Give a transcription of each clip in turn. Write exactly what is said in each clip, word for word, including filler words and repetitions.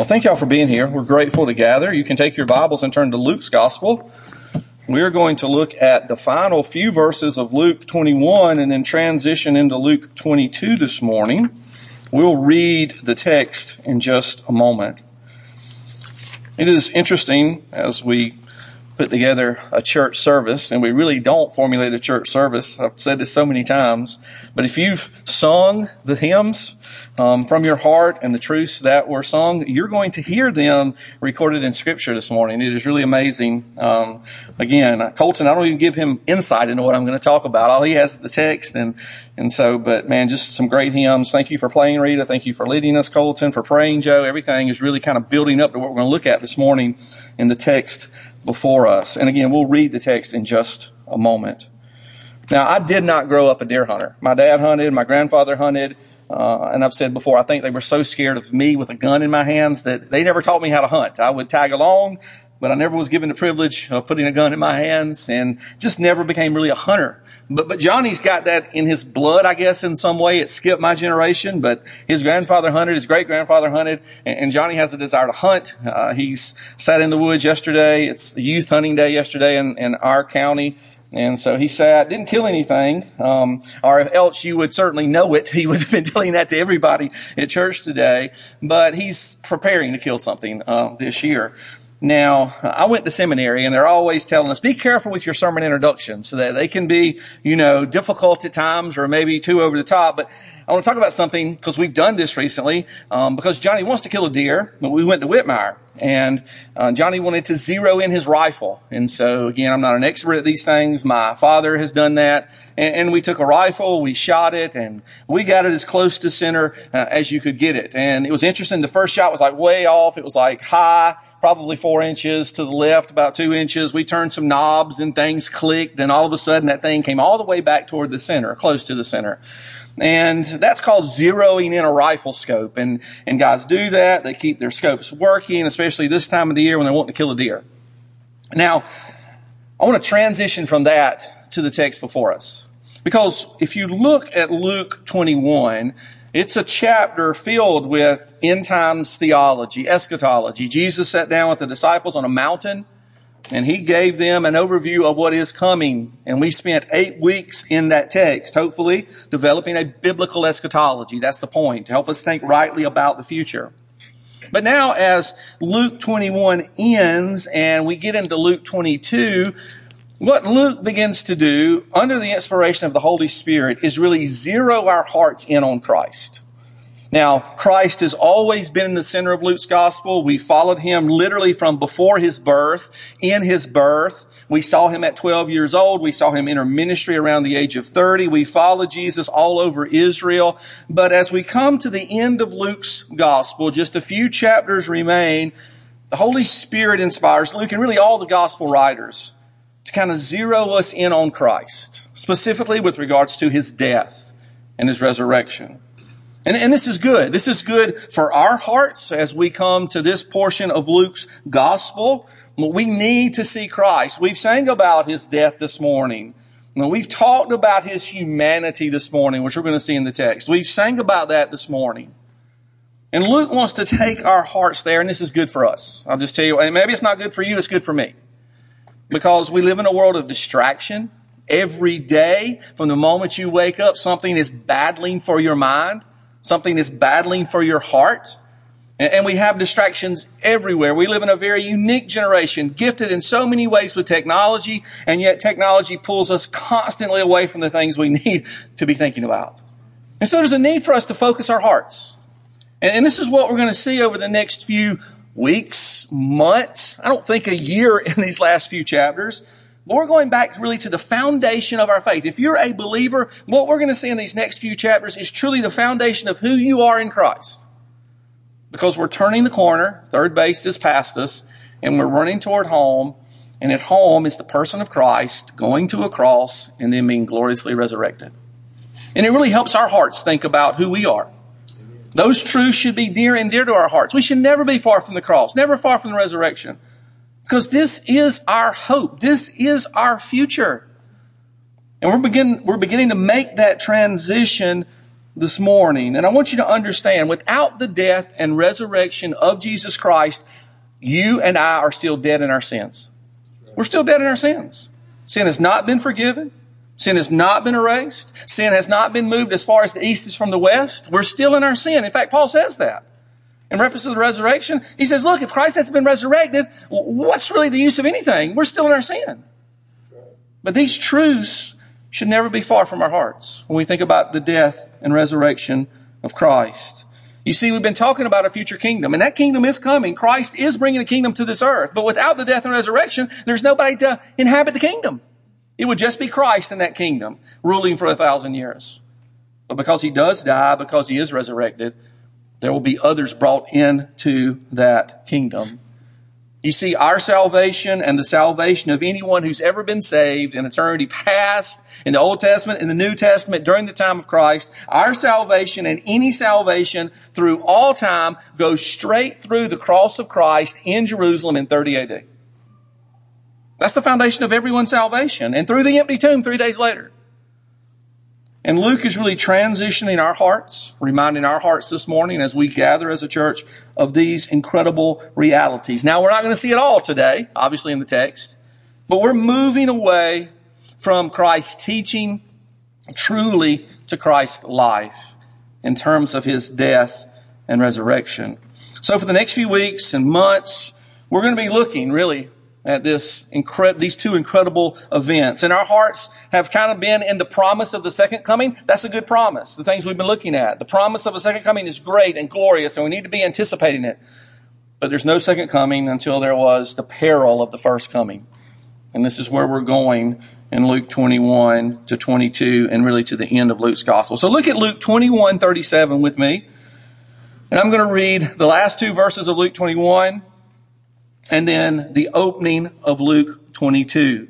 Well, thank y'all for being here. We're grateful to gather. You can take your Bibles and turn to Luke's Gospel. We're going to look at the final few verses of Luke twenty-one and then transition into Luke twenty-two this morning. We'll read the text in just a moment. It is interesting as we put together a church service, and we really don't formulate a church service. I've said this so many times, but if you've sung the hymns um, from your heart and the truths that were sung, you're going to hear them recorded in Scripture this morning. It is really amazing. Um, again, Colton, I don't even give him insight into what I'm going to talk about. All he has is the text, and and so, but man, just some great hymns. Thank you for playing, Rita. Thank you for leading us, Colton, for praying, Joe. Everything is really kind of building up to what we're going to look at this morning in the text before us. And again, we'll read the text in just a moment. Now, I did not grow up a deer hunter. My dad hunted, my grandfather hunted, uh, and I've said before, I think they were so scared of me with a gun in my hands that they never taught me how to hunt. I would tag along, but I never was given the privilege of putting a gun in my hands and just never became really a hunter. But, but Johnny's got that in his blood, I guess, in some way. It skipped my generation, but his grandfather hunted, his great-grandfather hunted, and, and Johnny has a desire to hunt. Uh, he's sat in the woods yesterday. It's the youth hunting day yesterday in, in our county. And so he sat, didn't kill anything, um, or else you would certainly know it. He would have been telling that to everybody at church today. But he's preparing to kill something uh, this year. Now, I went to seminary, and they're always telling us, be careful with your sermon introductions, so that they can be, you know, difficult at times or maybe too over the top. But I want to talk about something, because we've done this recently, um, because Johnny wants to kill a deer, but we went to Whitmire, and uh, Johnny wanted to zero in his rifle. And so, again, I'm not an expert at these things. My father has done that. And, and we took a rifle, we shot it, and we got it as close to center uh, as you could get it. And it was interesting. The first shot was like way off. It was like high, probably four inches to the left, about two inches. We turned some knobs and things clicked, and all of a sudden that thing came all the way back toward the center, close to the center. And that's called zeroing in a rifle scope. And, and guys do that. They keep their scopes working, especially this time of the year when they're wanting to kill a deer. Now, I want to transition from that to the text before us. Because if you look at Luke twenty-one, it's a chapter filled with end times theology, eschatology. Jesus sat down with the disciples on a mountain, and he gave them an overview of what is coming. And we spent eight weeks in that text, hopefully developing a biblical eschatology. That's the point, to help us think rightly about the future. But now as Luke twenty-one ends and we get into Luke twenty-two, what Luke begins to do under the inspiration of the Holy Spirit is really zero our hearts in on Christ. Now, Christ has always been in the center of Luke's gospel. We followed him literally from before his birth, in his birth. We saw him at twelve years old. We saw him enter ministry around the age of thirty. We followed Jesus all over Israel. But as we come to the end of Luke's gospel, just a few chapters remain, the Holy Spirit inspires Luke and really all the gospel writers to kind of zero us in on Christ, specifically with regards to his death and his resurrection. And, and this is good. This is good for our hearts as we come to this portion of Luke's gospel. We need to see Christ. We've sang about his death this morning. We've talked about his humanity this morning, which we're going to see in the text. We've sang about that this morning. And Luke wants to take our hearts there, and this is good for us. I'll just tell you, and maybe it's not good for you, it's good for me. Because we live in a world of distraction. Every day, from the moment you wake up, something is battling for your mind. Something is battling for your heart. And we have distractions everywhere. We live in a very unique generation, gifted in so many ways with technology, and yet technology pulls us constantly away from the things we need to be thinking about. And so there's a need for us to focus our hearts. And this is what we're going to see over the next few weeks, months, I don't think a year in these last few chapters. But we're going back really to the foundation of our faith. If you're a believer, what we're going to see in these next few chapters is truly the foundation of who you are in Christ. Because we're turning the corner, third base is past us, and we're running toward home. And at home is the person of Christ going to a cross and then being gloriously resurrected. And it really helps our hearts think about who we are. Those truths should be near and dear to our hearts. We should never be far from the cross, never far from the resurrection. Because this is our hope. This is our future. And we're begin, we're beginning to make that transition this morning. And I want you to understand, without the death and resurrection of Jesus Christ, you and I are still dead in our sins. We're still dead in our sins. Sin has not been forgiven. Sin has not been erased. Sin has not been moved as far as the east is from the west. We're still in our sin. In fact, Paul says that. In reference to the resurrection, he says, look, if Christ has been resurrected, what's really the use of anything? We're still in our sin. But these truths should never be far from our hearts when we think about the death and resurrection of Christ. You see, we've been talking about a future kingdom, and that kingdom is coming. Christ is bringing a kingdom to this earth. But without the death and resurrection, there's nobody to inhabit the kingdom. It would just be Christ in that kingdom, ruling for a thousand years. But because he does die, because he is resurrected, there will be others brought into that kingdom. You see, our salvation and the salvation of anyone who's ever been saved in eternity past, in the Old Testament, in the New Testament, during the time of Christ, our salvation and any salvation through all time goes straight through the cross of Christ in Jerusalem in thirty A D. That's the foundation of everyone's salvation. And through the empty tomb three days later. And Luke is really transitioning our hearts, reminding our hearts this morning as we gather as a church of these incredible realities. Now, we're not going to see it all today, obviously in the text, but we're moving away from Christ's teaching truly to Christ's life in terms of his death and resurrection. So for the next few weeks and months, we're going to be looking really at this incre- these two incredible events. And our hearts have kind of been in the promise of the second coming. That's a good promise, the things we've been looking at. The promise of a second coming is great and glorious, and we need to be anticipating it. But there's no second coming until there was the peril of the first coming. And this is where we're going in Luke twenty-one to twenty-two and really to the end of Luke's gospel. So look at Luke twenty-one thirty-seven with me. And I'm going to read the last two verses of Luke twenty-one and then the opening of Luke twenty-two.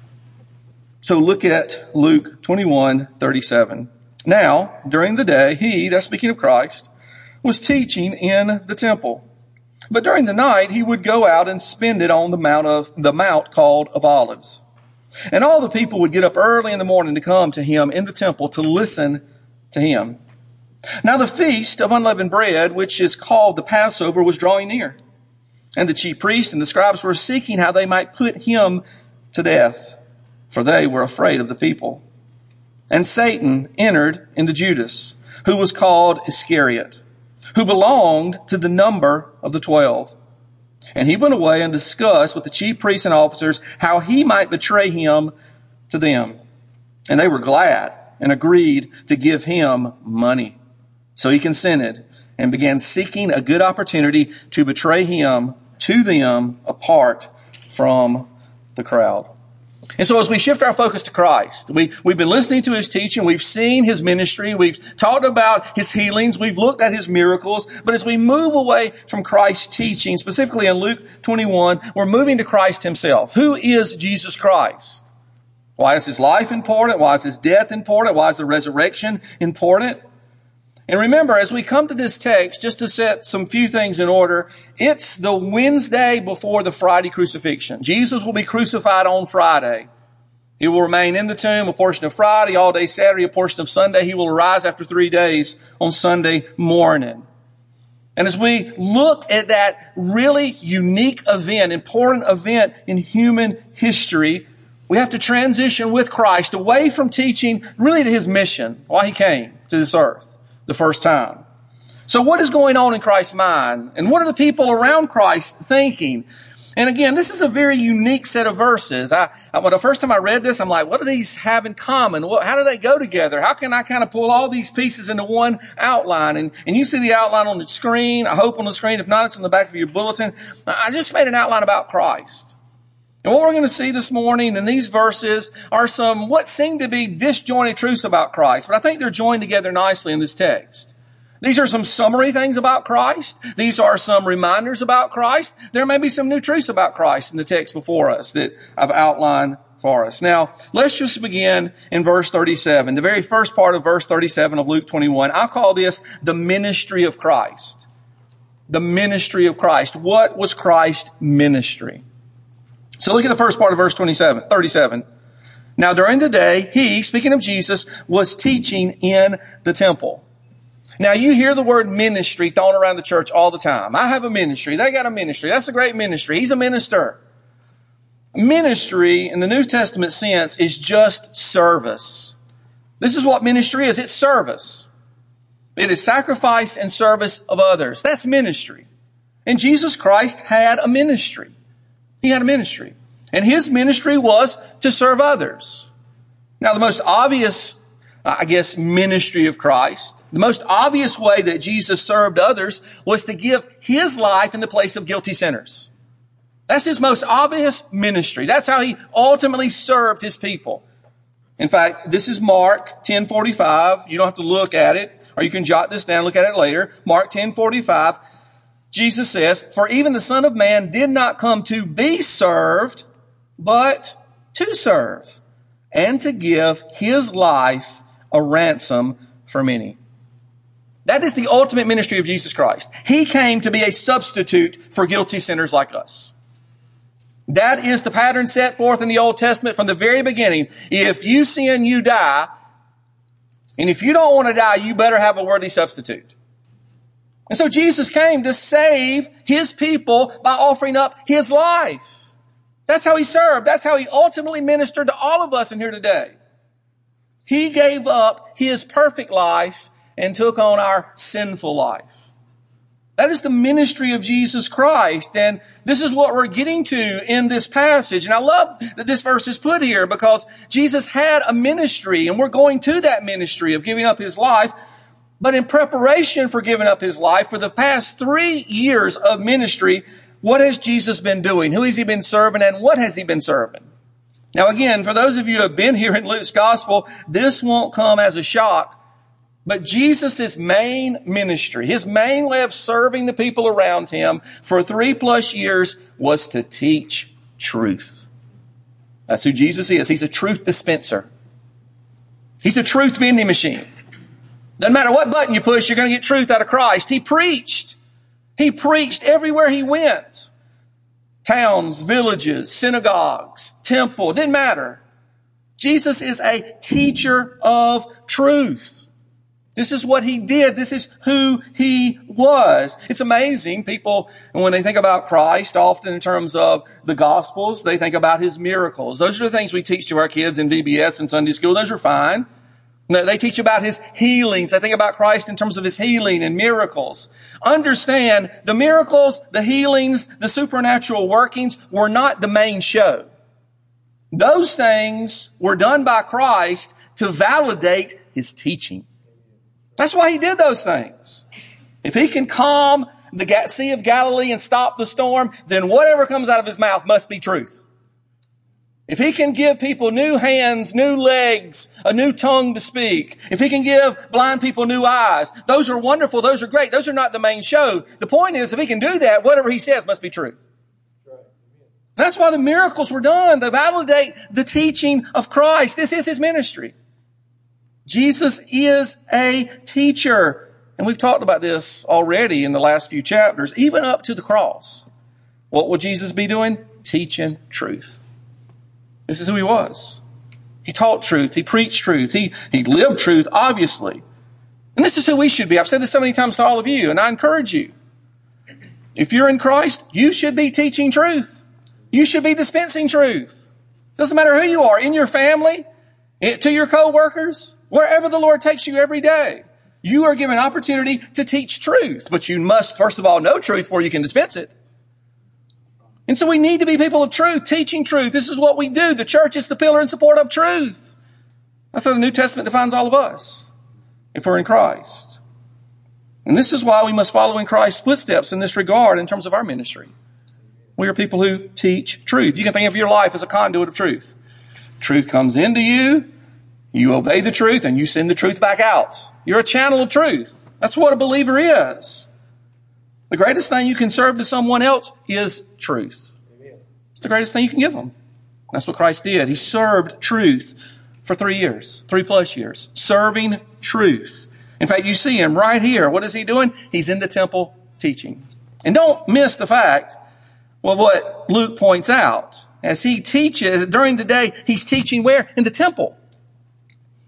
So look at Luke twenty-one thirty-seven. Now, during the day, he, that's speaking of Christ, was teaching in the temple. But during the night, he would go out and spend it on the mount of the mount called of Olives. And all the people would get up early in the morning to come to him in the temple to listen to him. Now the feast of unleavened bread, which is called the Passover, was drawing near. And the chief priests and the scribes were seeking how they might put him to death, for they were afraid of the people. And Satan entered into Judas, who was called Iscariot, who belonged to the number of the twelve. And he went away and discussed with the chief priests and officers how he might betray him to them. And they were glad and agreed to give him money. So he consented and began seeking a good opportunity to betray him to them apart from the crowd. And so as we shift our focus to Christ, we, we've been listening to his teaching, we've seen his ministry, we've talked about his healings, we've looked at his miracles, but as we move away from Christ's teaching, specifically in Luke twenty-one, we're moving to Christ himself. Who is Jesus Christ? Why is his life important? Why is his death important? Why is the resurrection important? And remember, as we come to this text, just to set some few things in order, it's the Wednesday before the Friday crucifixion. Jesus will be crucified on Friday. He will remain in the tomb a portion of Friday, all day Saturday, a portion of Sunday. He will arise after three days on Sunday morning. And as we look at that really unique event, important event in human history, we have to transition with Christ away from teaching really to his mission, why he came to this earth the first time. So what is going on in Christ's mind? And what are the people around Christ thinking? And again, this is a very unique set of verses. I, I, when the first time I read this, I'm like, what do these have in common? What, how do they go together? How can I kind of pull all these pieces into one outline? And, and you see the outline on the screen. I hope on the screen. If not, it's on the back of your bulletin. I just made an outline about Christ. And what we're going to see this morning in these verses are some what seem to be disjointed truths about Christ, but I think they're joined together nicely in this text. These are some summary things about Christ. These are some reminders about Christ. There may be some new truths about Christ in the text before us that I've outlined for us. Now, let's just begin in verse thirty-seven, the very first part of verse thirty-seven of Luke twenty-one. I'll call this the ministry of Christ. The ministry of Christ. What was Christ's ministry? So look at the first part of verse twenty-seven, thirty-seven. Now during the day, he, speaking of Jesus, was teaching in the temple. Now, you hear the word ministry thrown around the church all the time. I have a ministry. They got a ministry. That's a great ministry. He's a minister. Ministry, in the New Testament sense, is just service. This is what ministry is. It's service. It is sacrifice and service of others. That's ministry. And Jesus Christ had a ministry. He had a ministry. And his ministry was to serve others. Now, the most obvious, I guess, ministry of Christ, the most obvious way that Jesus served others was to give his life in the place of guilty sinners. That's his most obvious ministry. That's how he ultimately served his people. In fact, this is Mark ten forty-five. You don't have to look at it, or you can jot this down, look at it later. Mark ten forty-five. Jesus says, "For even the Son of Man did not come to be served, but to serve, and to give his life a ransom for many." That is the ultimate ministry of Jesus Christ. He came to be a substitute for guilty sinners like us. That is the pattern set forth in the Old Testament from the very beginning. If you sin, you die. And if you don't want to die, you better have a worthy substitute. And so Jesus came to save his people by offering up his life. That's how he served. That's how he ultimately ministered to all of us in here today. He gave up his perfect life and took on our sinful life. That is the ministry of Jesus Christ. And this is what we're getting to in this passage. And I love that this verse is put here because Jesus had a ministry, and we're going to that ministry of giving up his life. But in preparation for giving up his life, for the past three years of ministry, what has Jesus been doing? Who has he been serving, and what has he been serving? Now again, for those of you who have been here in Luke's gospel, this won't come as a shock. But Jesus' main ministry, his main way of serving the people around him for three plus years was to teach truth. That's who Jesus is. He's a truth dispenser. He's a truth vending machine. Doesn't matter what button you push, you're going to get truth out of Christ. He preached. He preached everywhere he went. Towns, villages, synagogues, temple, didn't matter. Jesus is a teacher of truth. This is what he did. This is who he was. It's amazing. People, when they think about Christ, often in terms of the Gospels, they think about his miracles. Those are the things we teach to our kids in V B S and Sunday school. Those are fine. They teach about his healings. They think about Christ in terms of his healing and miracles. Understand, the miracles, the healings, the supernatural workings were not the main show. Those things were done by Christ to validate his teaching. That's why he did those things. If he can calm the Sea of Galilee and stop the storm, then whatever comes out of his mouth must be truth. If he can give people new hands, new legs, a new tongue to speak, if he can give blind people new eyes, those are wonderful. Those are great. Those are not the main show. The point is, if he can do that, whatever he says must be true. That's why the miracles were done. They validate the teaching of Christ. This is his ministry. Jesus is a teacher. And we've talked about this already in the last few chapters, even up to the cross. What will Jesus be doing? Teaching truth. This is who he was. He taught truth. He preached truth. He, he lived truth, obviously. And this is who we should be. I've said this so many times to all of you, and I encourage you. If you're in Christ, you should be teaching truth. You should be dispensing truth. Doesn't matter who you are, in your family, to your co-workers, wherever the Lord takes you every day. You are given opportunity to teach truth, but you must, first of all, know truth before you can dispense it. And so we need to be people of truth, teaching truth. This is what we do. The church is the pillar and support of truth. That's how the New Testament defines all of us, if we're in Christ. And this is why we must follow in Christ's footsteps in this regard in terms of our ministry. We are people who teach truth. You can think of your life as a conduit of truth. Truth comes into you. You obey the truth and you send the truth back out. You're a channel of truth. That's what a believer is. The greatest thing you can serve to someone else is truth. It's the greatest thing you can give them. That's what Christ did. He served truth for three years, three plus years, serving truth. In fact, you see him right here. What is he doing? He's in the temple teaching. And don't miss the fact, well, what Luke points out. As he teaches during the day, he's teaching where? In the temple.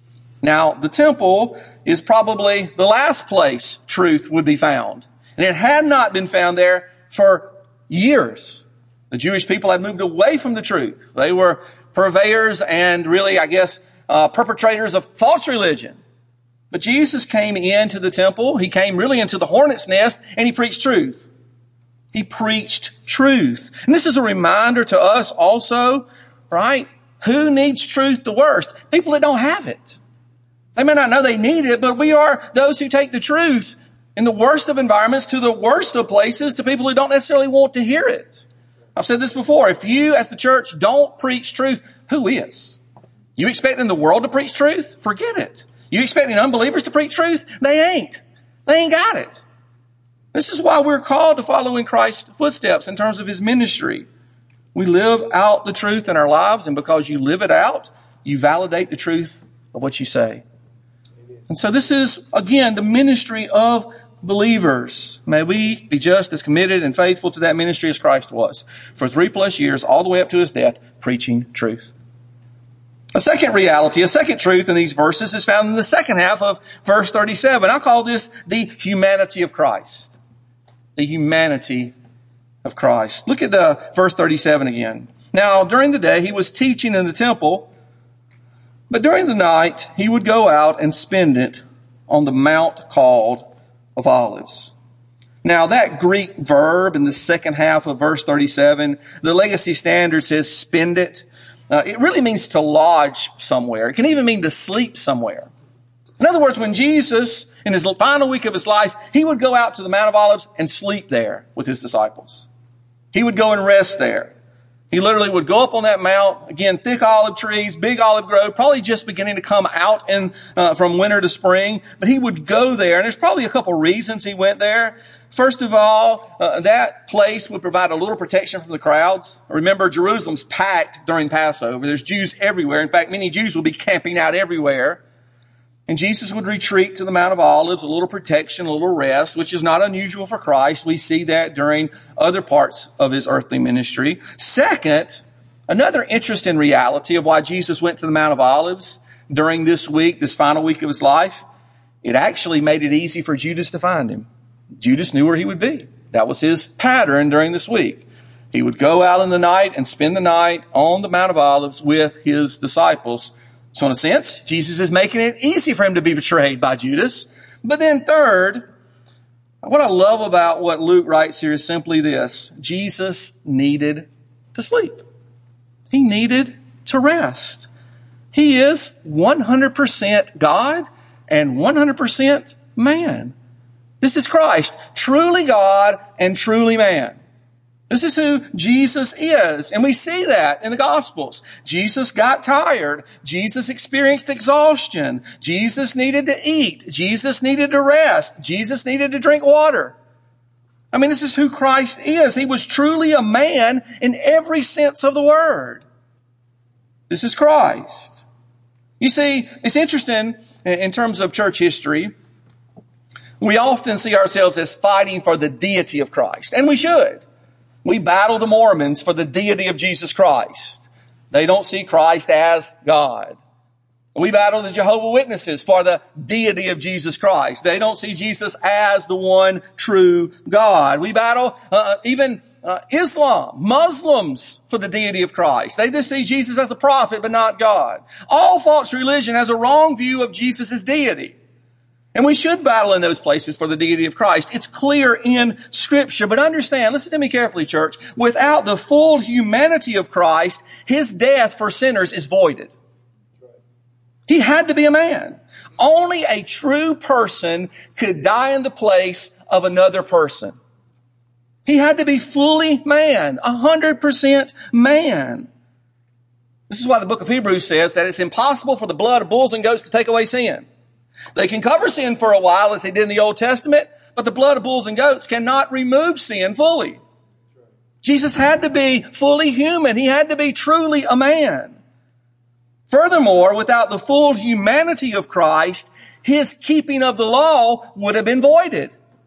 Now, the temple is probably the last place truth would be found. And it had not been found there for years. The Jewish people had moved away from the truth. They were purveyors and really, I guess, uh, perpetrators of false religion. But Jesus came into the temple. He came really into the hornet's nest, and he preached truth. He preached truth. And this is a reminder to us also, right? Who needs truth the worst? People that don't have it. They may not know they need it, but we are those who take the truth in the worst of environments to the worst of places to people who don't necessarily want to hear it. I've said this before. If you, as the church, don't preach truth, who is? You expecting the world to preach truth? Forget it. You expecting unbelievers to preach truth? They ain't. They ain't got it. This is why we're called to follow in Christ's footsteps in terms of his ministry. We live out the truth in our lives, and because you live it out, you validate the truth of what you say. And so this is, again, the ministry of believers. May we be just as committed and faithful to that ministry as Christ was for three plus years, all the way up to his death, preaching truth. A second reality, a second truth in these verses is found in the second half of verse thirty-seven. I call this the humanity of Christ. The humanity of Christ. Look at the verse thirty-seven again. Now, during the day, he was teaching in the temple, but during the night, he would go out and spend it on the mount called of Olives. Now, that Greek verb in the second half of verse thirty-seven, the Legacy Standard says spend it. Uh, it really means to lodge somewhere. It can even mean to sleep somewhere. In other words, when Jesus, in his final week of his life, he would go out to the Mount of Olives and sleep there with his disciples. He would go and rest there. He literally would go up on that mount, again, thick olive trees, big olive grove, probably just beginning to come out in, uh, from winter to spring. But he would go there, and there's probably a couple reasons he went there. First of all, uh, that place would provide a little protection from the crowds. Remember, Jerusalem's packed during Passover. There's Jews everywhere. In fact, many Jews will be camping out everywhere. And Jesus would retreat to the Mount of Olives, a little protection, a little rest, which is not unusual for Christ. We see that during other parts of his earthly ministry. Second, another interesting reality of why Jesus went to the Mount of Olives during this week, this final week of his life, it actually made it easy for Judas to find him. Judas knew where he would be. That was his pattern during this week. He would go out in the night and spend the night on the Mount of Olives with his disciples. So in a sense, Jesus is making it easy for him to be betrayed by Judas. But then third, what I love about what Luke writes here is simply this. Jesus needed to sleep. He needed to rest. He is one hundred percent God and one hundred percent man. This is Christ, truly God and truly man. This is who Jesus is. And we see that in the Gospels. Jesus got tired. Jesus experienced exhaustion. Jesus needed to eat. Jesus needed to rest. Jesus needed to drink water. I mean, this is who Christ is. He was truly a man in every sense of the word. This is Christ. You see, it's interesting in terms of church history. We often see ourselves as fighting for the deity of Christ, and we should. We battle the Mormons for the deity of Jesus Christ. They don't see Christ as God. We battle the Jehovah's Witnesses for the deity of Jesus Christ. They don't see Jesus as the one true God. We battle uh, even uh, Islam, Muslims for the deity of Christ. They just see Jesus as a prophet but not God. All false religion has a wrong view of Jesus' deity. And we should battle in those places for the deity of Christ. It's clear in Scripture. But understand, listen to me carefully, church. Without the full humanity of Christ, his death for sinners is voided. He had to be a man. Only a true person could die in the place of another person. He had to be fully man, one hundred percent man. This is why the book of Hebrews says that it's impossible for the blood of bulls and goats to take away sin. They can cover sin for a while as they did in the Old Testament, but the blood of bulls and goats cannot remove sin fully. Jesus had to be fully human. He had to be truly a man. Furthermore, without the full humanity of Christ, his keeping of the law would have been voided.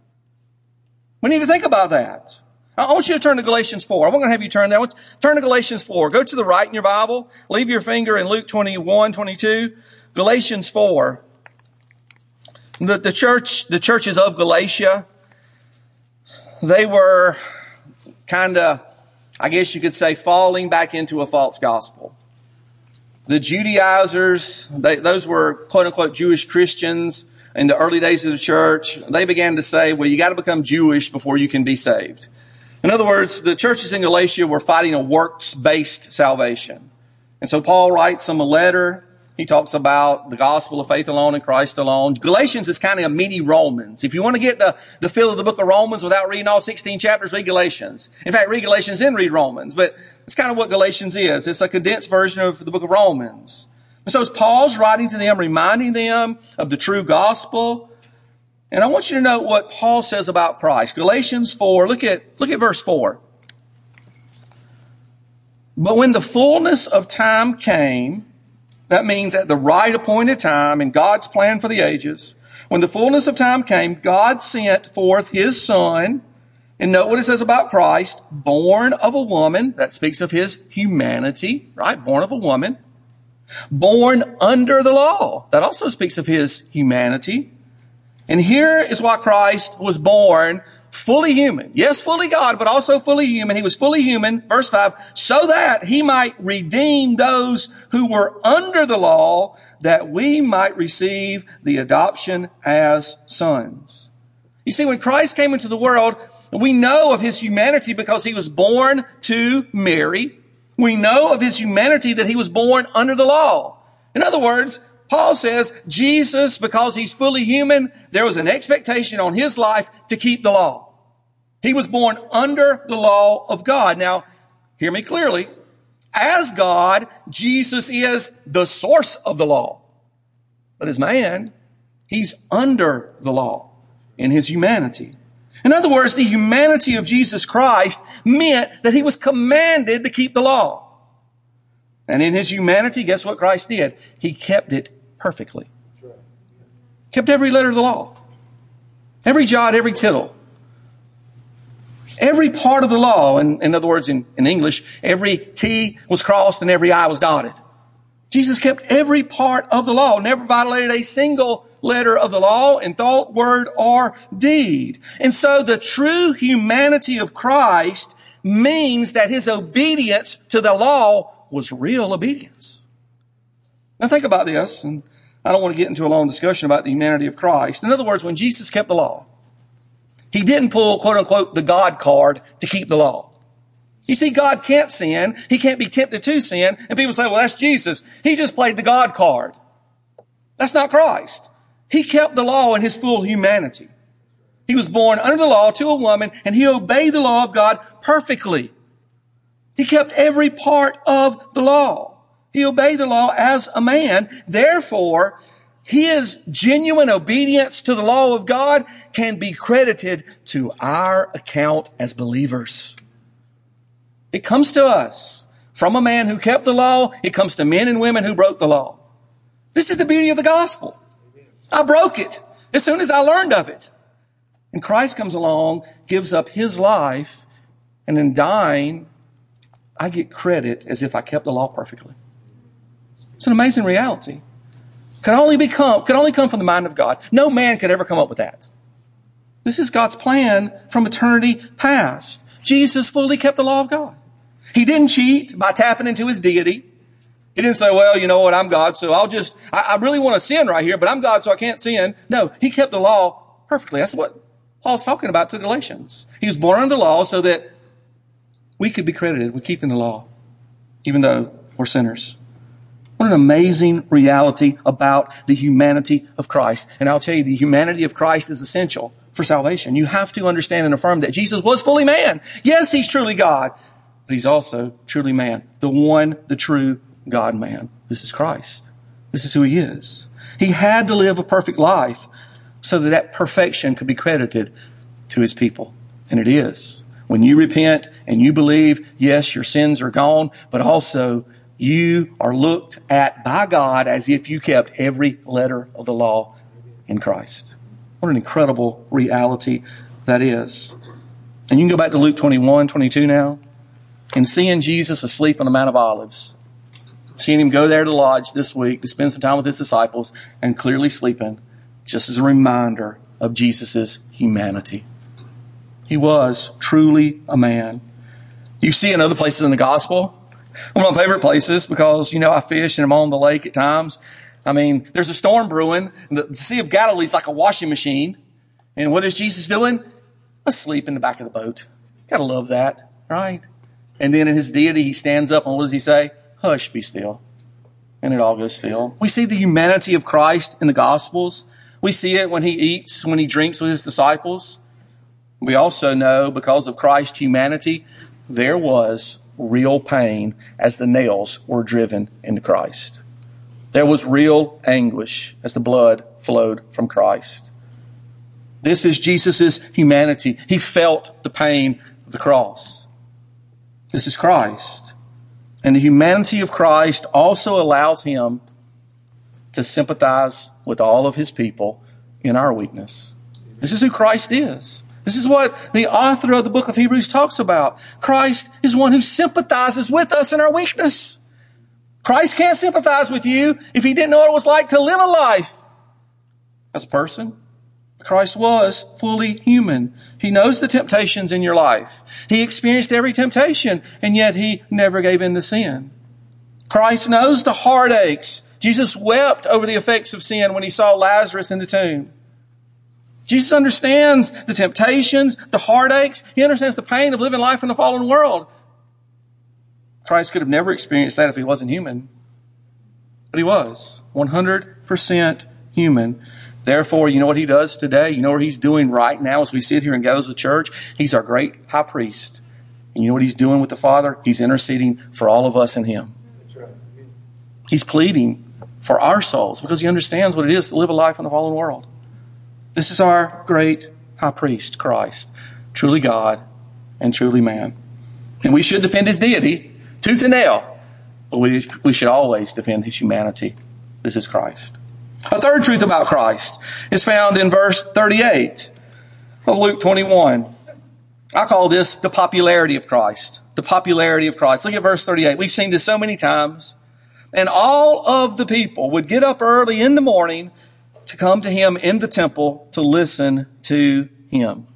We need to think about that. I want you to turn to Galatians four. I'm not going to have you turn there. Turn to Galatians four. Go to the right in your Bible. Leave your finger in Luke twenty-one, twenty-two. Galatians four. The, the church, the churches of Galatia, they were kind of, I guess you could say, falling back into a false gospel. The Judaizers, they, those were quote unquote Jewish Christians in the early days of the church. They began to say, well, you got to become Jewish before you can be saved. In other words, the churches in Galatia were fighting a works-based salvation. And so Paul writes them a letter. He talks about the gospel of faith alone in Christ alone. Galatians is kind of a mini Romans. If you want to get the, the feel of the book of Romans without reading all sixteen chapters, read Galatians. In fact, read Galatians and read Romans. But it's kind of what Galatians is. It's a condensed version of the book of Romans. And so it's Paul's writing to them, reminding them of the true gospel. And I want you to know what Paul says about Christ. Galatians four, look at, look at verse four. But when the fullness of time came, that means at the right appointed time in God's plan for the ages, when the fullness of time came, God sent forth his Son. And note what it says about Christ, born of a woman. That speaks of his humanity, right? Born of a woman. Born under the law. That also speaks of his humanity. And here is why Christ was born fully human. Yes, fully God, but also fully human. He was fully human, verse five, so that he might redeem those who were under the law, that we might receive the adoption as sons. You see, when Christ came into the world, we know of his humanity because he was born to Mary. We know of his humanity that he was born under the law. In other words, Paul says Jesus, because he's fully human, there was an expectation on his life to keep the law. He was born under the law of God. Now, hear me clearly. As God, Jesus is the source of the law. But as man, he's under the law in his humanity. In other words, the humanity of Jesus Christ meant that he was commanded to keep the law. And in his humanity, guess what Christ did? He kept it perfectly. Kept every letter of the law. Every jot, every tittle. Every part of the law. In, in other words, in, in English, every T was crossed and every I was dotted. Jesus kept every part of the law, never violated a single letter of the law in thought, word, or deed. And so the true humanity of Christ means that his obedience to the law was real obedience. Now think about this, and I don't want to get into a long discussion about the humanity of Christ. In other words, when Jesus kept the law, he didn't pull, quote unquote, the God card to keep the law. You see, God can't sin. He can't be tempted to sin. And people say, well, that's Jesus. He just played the God card. That's not Christ. He kept the law in his full humanity. He was born under the law to a woman, and he obeyed the law of God perfectly. He kept every part of the law. He obeyed the law as a man. Therefore, his genuine obedience to the law of God can be credited to our account as believers. It comes to us from a man who kept the law. It comes to men and women who broke the law. This is the beauty of the gospel. I broke it as soon as I learned of it. And Christ comes along, gives up his life, and in dying, I get credit as if I kept the law perfectly. It's an amazing reality. Could only become, could only come from the mind of God. No man could ever come up with that. This is God's plan from eternity past. Jesus fully kept the law of God. He didn't cheat by tapping into his deity. He didn't say, well, you know what, I'm God, so I'll just, I, I really want to sin right here, but I'm God, so I can't sin. No, he kept the law perfectly. That's what Paul's talking about to the Galatians. He was born under the law so that we could be credited with keeping the law, even though we're sinners. What an amazing reality about the humanity of Christ. And I'll tell you, the humanity of Christ is essential for salvation. You have to understand and affirm that Jesus was fully man. Yes, he's truly God, but he's also truly man. The one, the true God-man. This is Christ. This is who he is. He had to live a perfect life so that that perfection could be credited to his people. And it is. When you repent and you believe, yes, your sins are gone, but also you are looked at by God as if you kept every letter of the law in Christ. What an incredible reality that is. And you can go back to Luke twenty-one, twenty-two now. And seeing Jesus asleep on the Mount of Olives. Seeing him go there to lodge this week to spend some time with his disciples and clearly sleeping, just as a reminder of Jesus' humanity. He was truly a man. You see in other places in the gospel, one of my favorite places, because, you know, I fish and I'm on the lake at times. I mean, there's a storm brewing. The Sea of Galilee is like a washing machine. And what is Jesus doing? Asleep in the back of the boat. Gotta love that, right? And then in his deity, he stands up and what does he say? Hush, be still. And it all goes still. We see the humanity of Christ in the Gospels. We see it when he eats, when he drinks with his disciples. We also know because of Christ's humanity, there was real pain as the nails were driven into Christ. There was real anguish as the blood flowed from Christ. This is Jesus' humanity. He felt the pain of the cross. This is Christ. And the humanity of Christ also allows him to sympathize with all of his people in our weakness. This is who Christ is. This is what the author of the book of Hebrews talks about. Christ is one who sympathizes with us in our weakness. Christ can't sympathize with you if he didn't know what it was like to live a life as a person. Christ was fully human. He knows the temptations in your life. He experienced every temptation, and yet he never gave in to sin. Christ knows the heartaches. Jesus wept over the effects of sin when he saw Lazarus in the tomb. Jesus understands the temptations, the heartaches. He understands the pain of living life in a fallen world. Christ could have never experienced that if he wasn't human. But he was one hundred percent human. Therefore, you know what he does today? You know what he's doing right now as we sit here and gather as a church? He's our great high priest. And you know what he's doing with the Father? He's interceding for all of us in him. That's right. He's pleading for our souls because he understands what it is to live a life in a fallen world. This is our great high priest, Christ, truly God and truly man. And we should defend his deity tooth and nail, but we, we should always defend his humanity. This is Christ. A third truth about Christ is found in verse thirty-eight of Luke twenty-one. I call this the popularity of Christ. The popularity of Christ. Look at verse thirty-eight. We've seen this so many times. And all of the people would get up early in the morning to come to him in the temple to listen to him.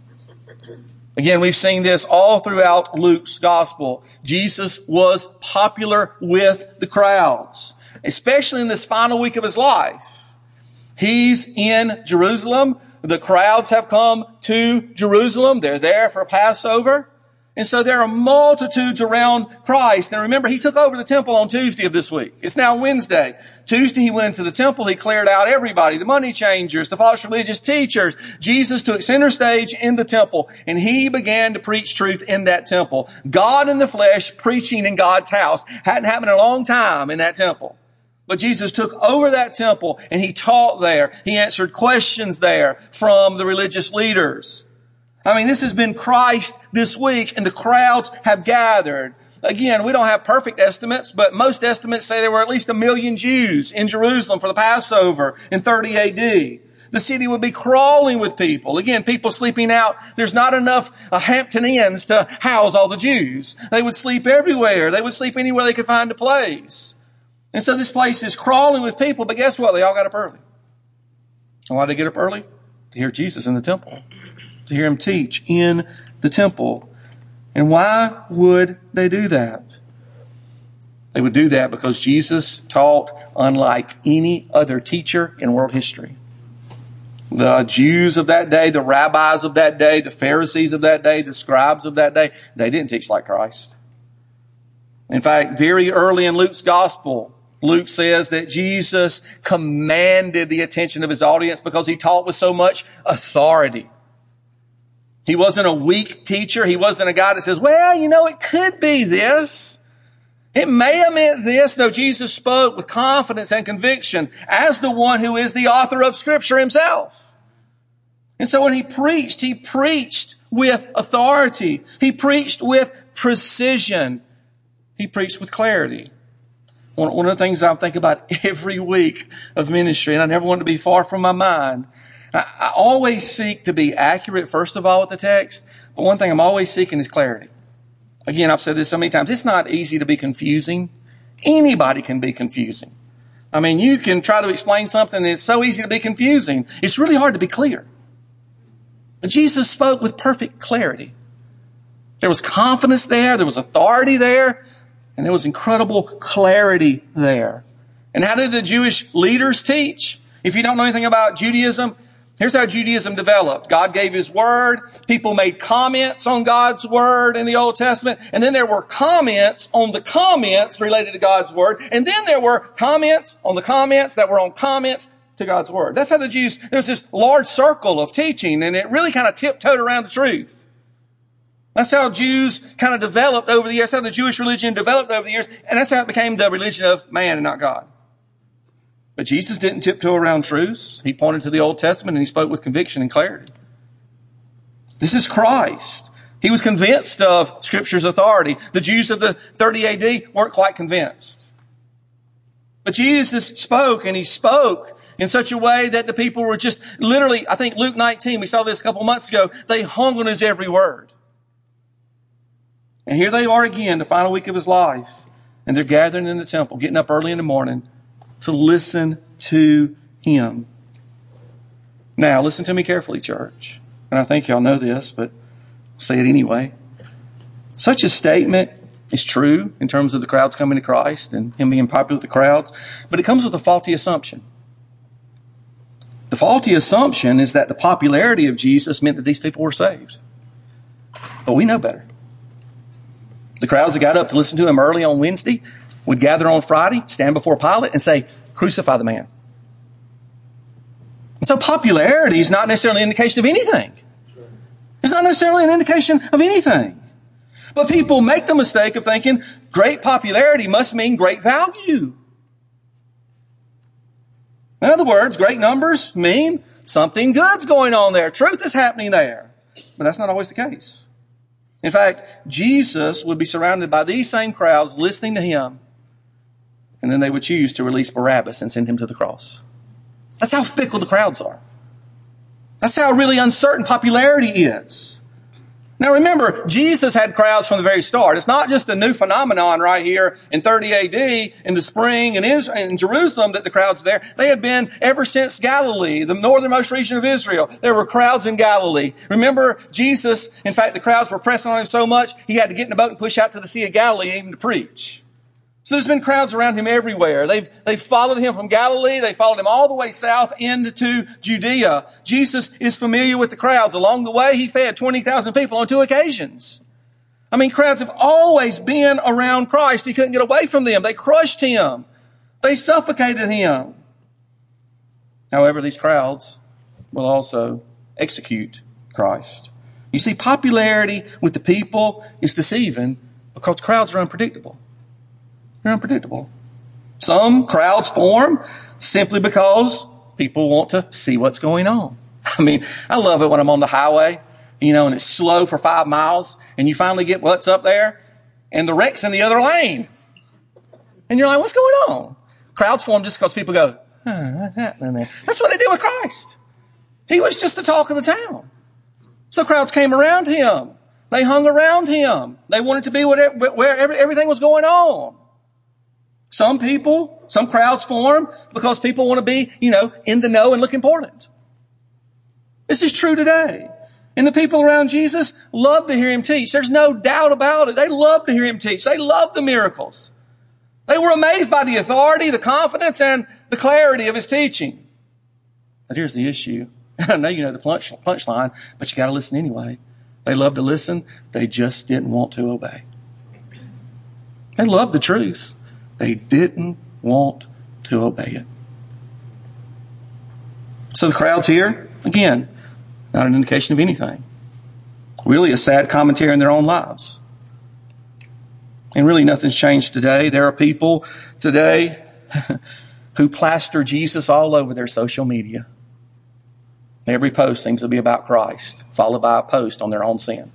Again, we've seen this all throughout Luke's gospel. Jesus was popular with the crowds, especially in this final week of his life. He's in Jerusalem. The crowds have come to Jerusalem. They're there for Passover. And so there are multitudes around Christ. Now remember, he took over the temple on Tuesday of this week. It's now Wednesday. Tuesday he went into the temple. He cleared out everybody, the money changers, the false religious teachers. Jesus took center stage in the temple, and he began to preach truth in that temple. God in the flesh preaching in God's house hadn't happened in a long time in that temple. But Jesus took over that temple and he taught there. He answered questions there from the religious leaders. I mean, this has been Christ this week, and the crowds have gathered. Again, we don't have perfect estimates, but most estimates say there were at least a million Jews in Jerusalem for the Passover in thirty A D. The city would be crawling with people. Again, people sleeping out. There's not enough uh, Hampton Inns to house all the Jews. They would sleep everywhere. They would sleep anywhere they could find a place. And so this place is crawling with people, but guess what? They all got up early. And why did they get up early? To hear Jesus in the temple. To hear him teach in the temple. And why would they do that? They would do that because Jesus taught unlike any other teacher in world history. The Jews of that day, the rabbis of that day, the Pharisees of that day, the scribes of that day, they didn't teach like Christ. In fact, very early in Luke's gospel, Luke says that Jesus commanded the attention of his audience because he taught with so much authority. He wasn't a weak teacher. He wasn't a guy that says, well, you know, it could be this. It may have meant this. No, Jesus spoke with confidence and conviction as the one who is the author of Scripture himself. And so when he preached, he preached with authority. He preached with precision. He preached with clarity. One, one of the things I think about every week of ministry, and I never want to be far from my mind, I, I always seek to be accurate, first of all, with the text. But one thing I'm always seeking is clarity. Again, I've said this so many times. It's not easy to be confusing Anybody can be confusing. I mean, you can try to explain something and it's so easy to be confusing. It's really hard to be clear. But Jesus spoke with perfect clarity. There was confidence there, there was authority there, and there was incredible clarity there. And how did the Jewish leaders teach? If you don't know anything about Judaism, here's how Judaism developed. God gave His Word. People made comments on God's Word in the Old Testament. And then there were comments on the comments related to God's Word. And then there were comments on the comments that were on comments to God's Word. That's how the Jews, there's this large circle of teaching, and it really kind of tiptoed around the truth. That's how Jews kind of developed over the years. That's how the Jewish religion developed over the years. And that's how it became the religion of man and not God. But Jesus didn't tiptoe around truths. He pointed to the Old Testament and He spoke with conviction and clarity. This is Christ. He was convinced of Scripture's authority. The Jews of the thirty A D weren't quite convinced. But Jesus spoke, and He spoke in such a way that the people were just literally, I think Luke nineteen, we saw this a couple months ago, they hung on His every word. And here they are again, the final week of His life. And they're gathering in the temple, getting up early in the morning to listen to Him. Now, listen to me carefully, church. And I think y'all know this, but I'll say it anyway. Such a statement is true in terms of the crowds coming to Christ and Him being popular with the crowds, but it comes with a faulty assumption. The faulty assumption is that the popularity of Jesus meant that these people were saved. But we know better. The crowds that got up to listen to Him early on Wednesday would gather on Friday, stand before Pilate, and say, "Crucify the man." And so popularity is not necessarily an indication of anything. It's not necessarily an indication of anything. But people make the mistake of thinking great popularity must mean great value. In other words, great numbers mean something good's going on there. Truth is happening there. But that's not always the case. In fact, Jesus would be surrounded by these same crowds listening to Him, and then they would choose to release Barabbas and send him to the cross. That's how fickle the crowds are. That's how really uncertain popularity is. Now remember, Jesus had crowds from the very start. It's not just a new phenomenon right here in thirty A D in the spring and in Jerusalem that the crowds are there. They had been ever since Galilee, the northernmost region of Israel. There were crowds in Galilee. Remember, Jesus, in fact, the crowds were pressing on Him so much, He had to get in a boat and push out to the Sea of Galilee even to preach. So there's been crowds around Him everywhere. They've, they've followed Him from Galilee. They followed Him all the way south into Judea. Jesus is familiar with the crowds. Along the way, He fed twenty thousand people on two occasions. I mean, crowds have always been around Christ. He couldn't get away from them. They crushed Him. They suffocated Him. However, these crowds will also execute Christ. You see, popularity with the people is deceiving because crowds are unpredictable. They're unpredictable. Some crowds form simply because people want to see what's going on. I mean, I love it when I'm on the highway, you know, and it's slow for five miles, and you finally get what's up there, and the wreck's in the other lane. And you're like, what's going on? Crowds form just because people go, oh, what's happening there? That's what they did with Christ. He was just the talk of the town. So crowds came around Him. They hung around Him. They wanted to be where, where everything was going on. Some people, some crowds form because people want to be, you know, in the know and look important. This is true today. And the people around Jesus love to hear Him teach. There's no doubt about it. They love to hear Him teach. They love the miracles. They were amazed by the authority, the confidence, and the clarity of His teaching. But here's the issue. I know you know the punch, punchline, but you got to listen anyway. They love to listen. They just didn't want to obey. They loved the truth. They didn't want to obey it. So the crowds here, again, not an indication of anything. Really a sad commentary in their own lives. And really nothing's changed today. There are people today who plaster Jesus all over their social media. Every post seems to be about Christ, followed by a post on their own sin.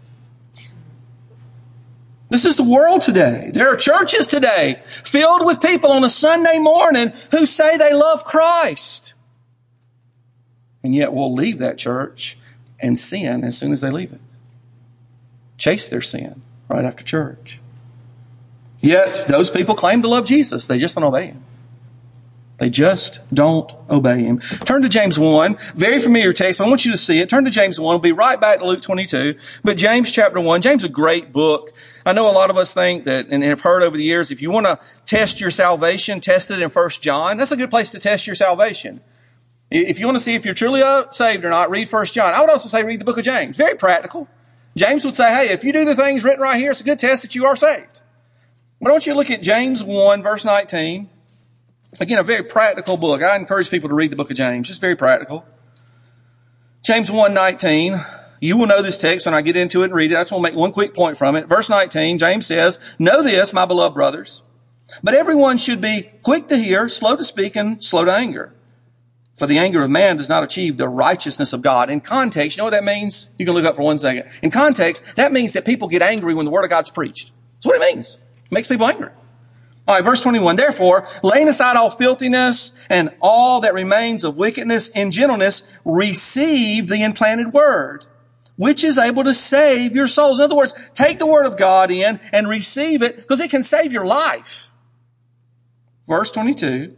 This is the world today. There are churches today filled with people on a Sunday morning who say they love Christ. And yet will leave that church and sin as soon as they leave it. Chase their sin right after church. Yet those people claim to love Jesus. They just don't obey him. They just don't obey him. Turn to James one. Very familiar text, but I want you to see it. Turn to James one. We'll be right back to Luke twenty-two. But James chapter one. James is a great book. I know a lot of us think that, and have heard over the years, if you want to test your salvation, test it in First John. That's a good place to test your salvation. If you want to see if you're truly saved or not, read First John. I would also say read the book of James. Very practical. James would say, hey, if you do the things written right here, it's a good test that you are saved. But I want you to look at James one, verse nineteen. Again, a very practical book. I encourage people to read the book of James. Just very practical. James one nineteen. You will know this text when I get into it and read it. I just want to make one quick point from it. Verse nineteen, James says, know this, my beloved brothers, but everyone should be quick to hear, slow to speak, and slow to anger. For the anger of man does not achieve the righteousness of God. In context, you know what that means? You can look up for one second. In context, that means that people get angry when the word of God's preached. That's what it means. It makes people angry. All right, verse twenty-one. Therefore, laying aside all filthiness and all that remains of wickedness and gentleness, receive the implanted word, which is able to save your souls. In other words, take the word of God in and receive it because it can save your life. Verse twenty-two.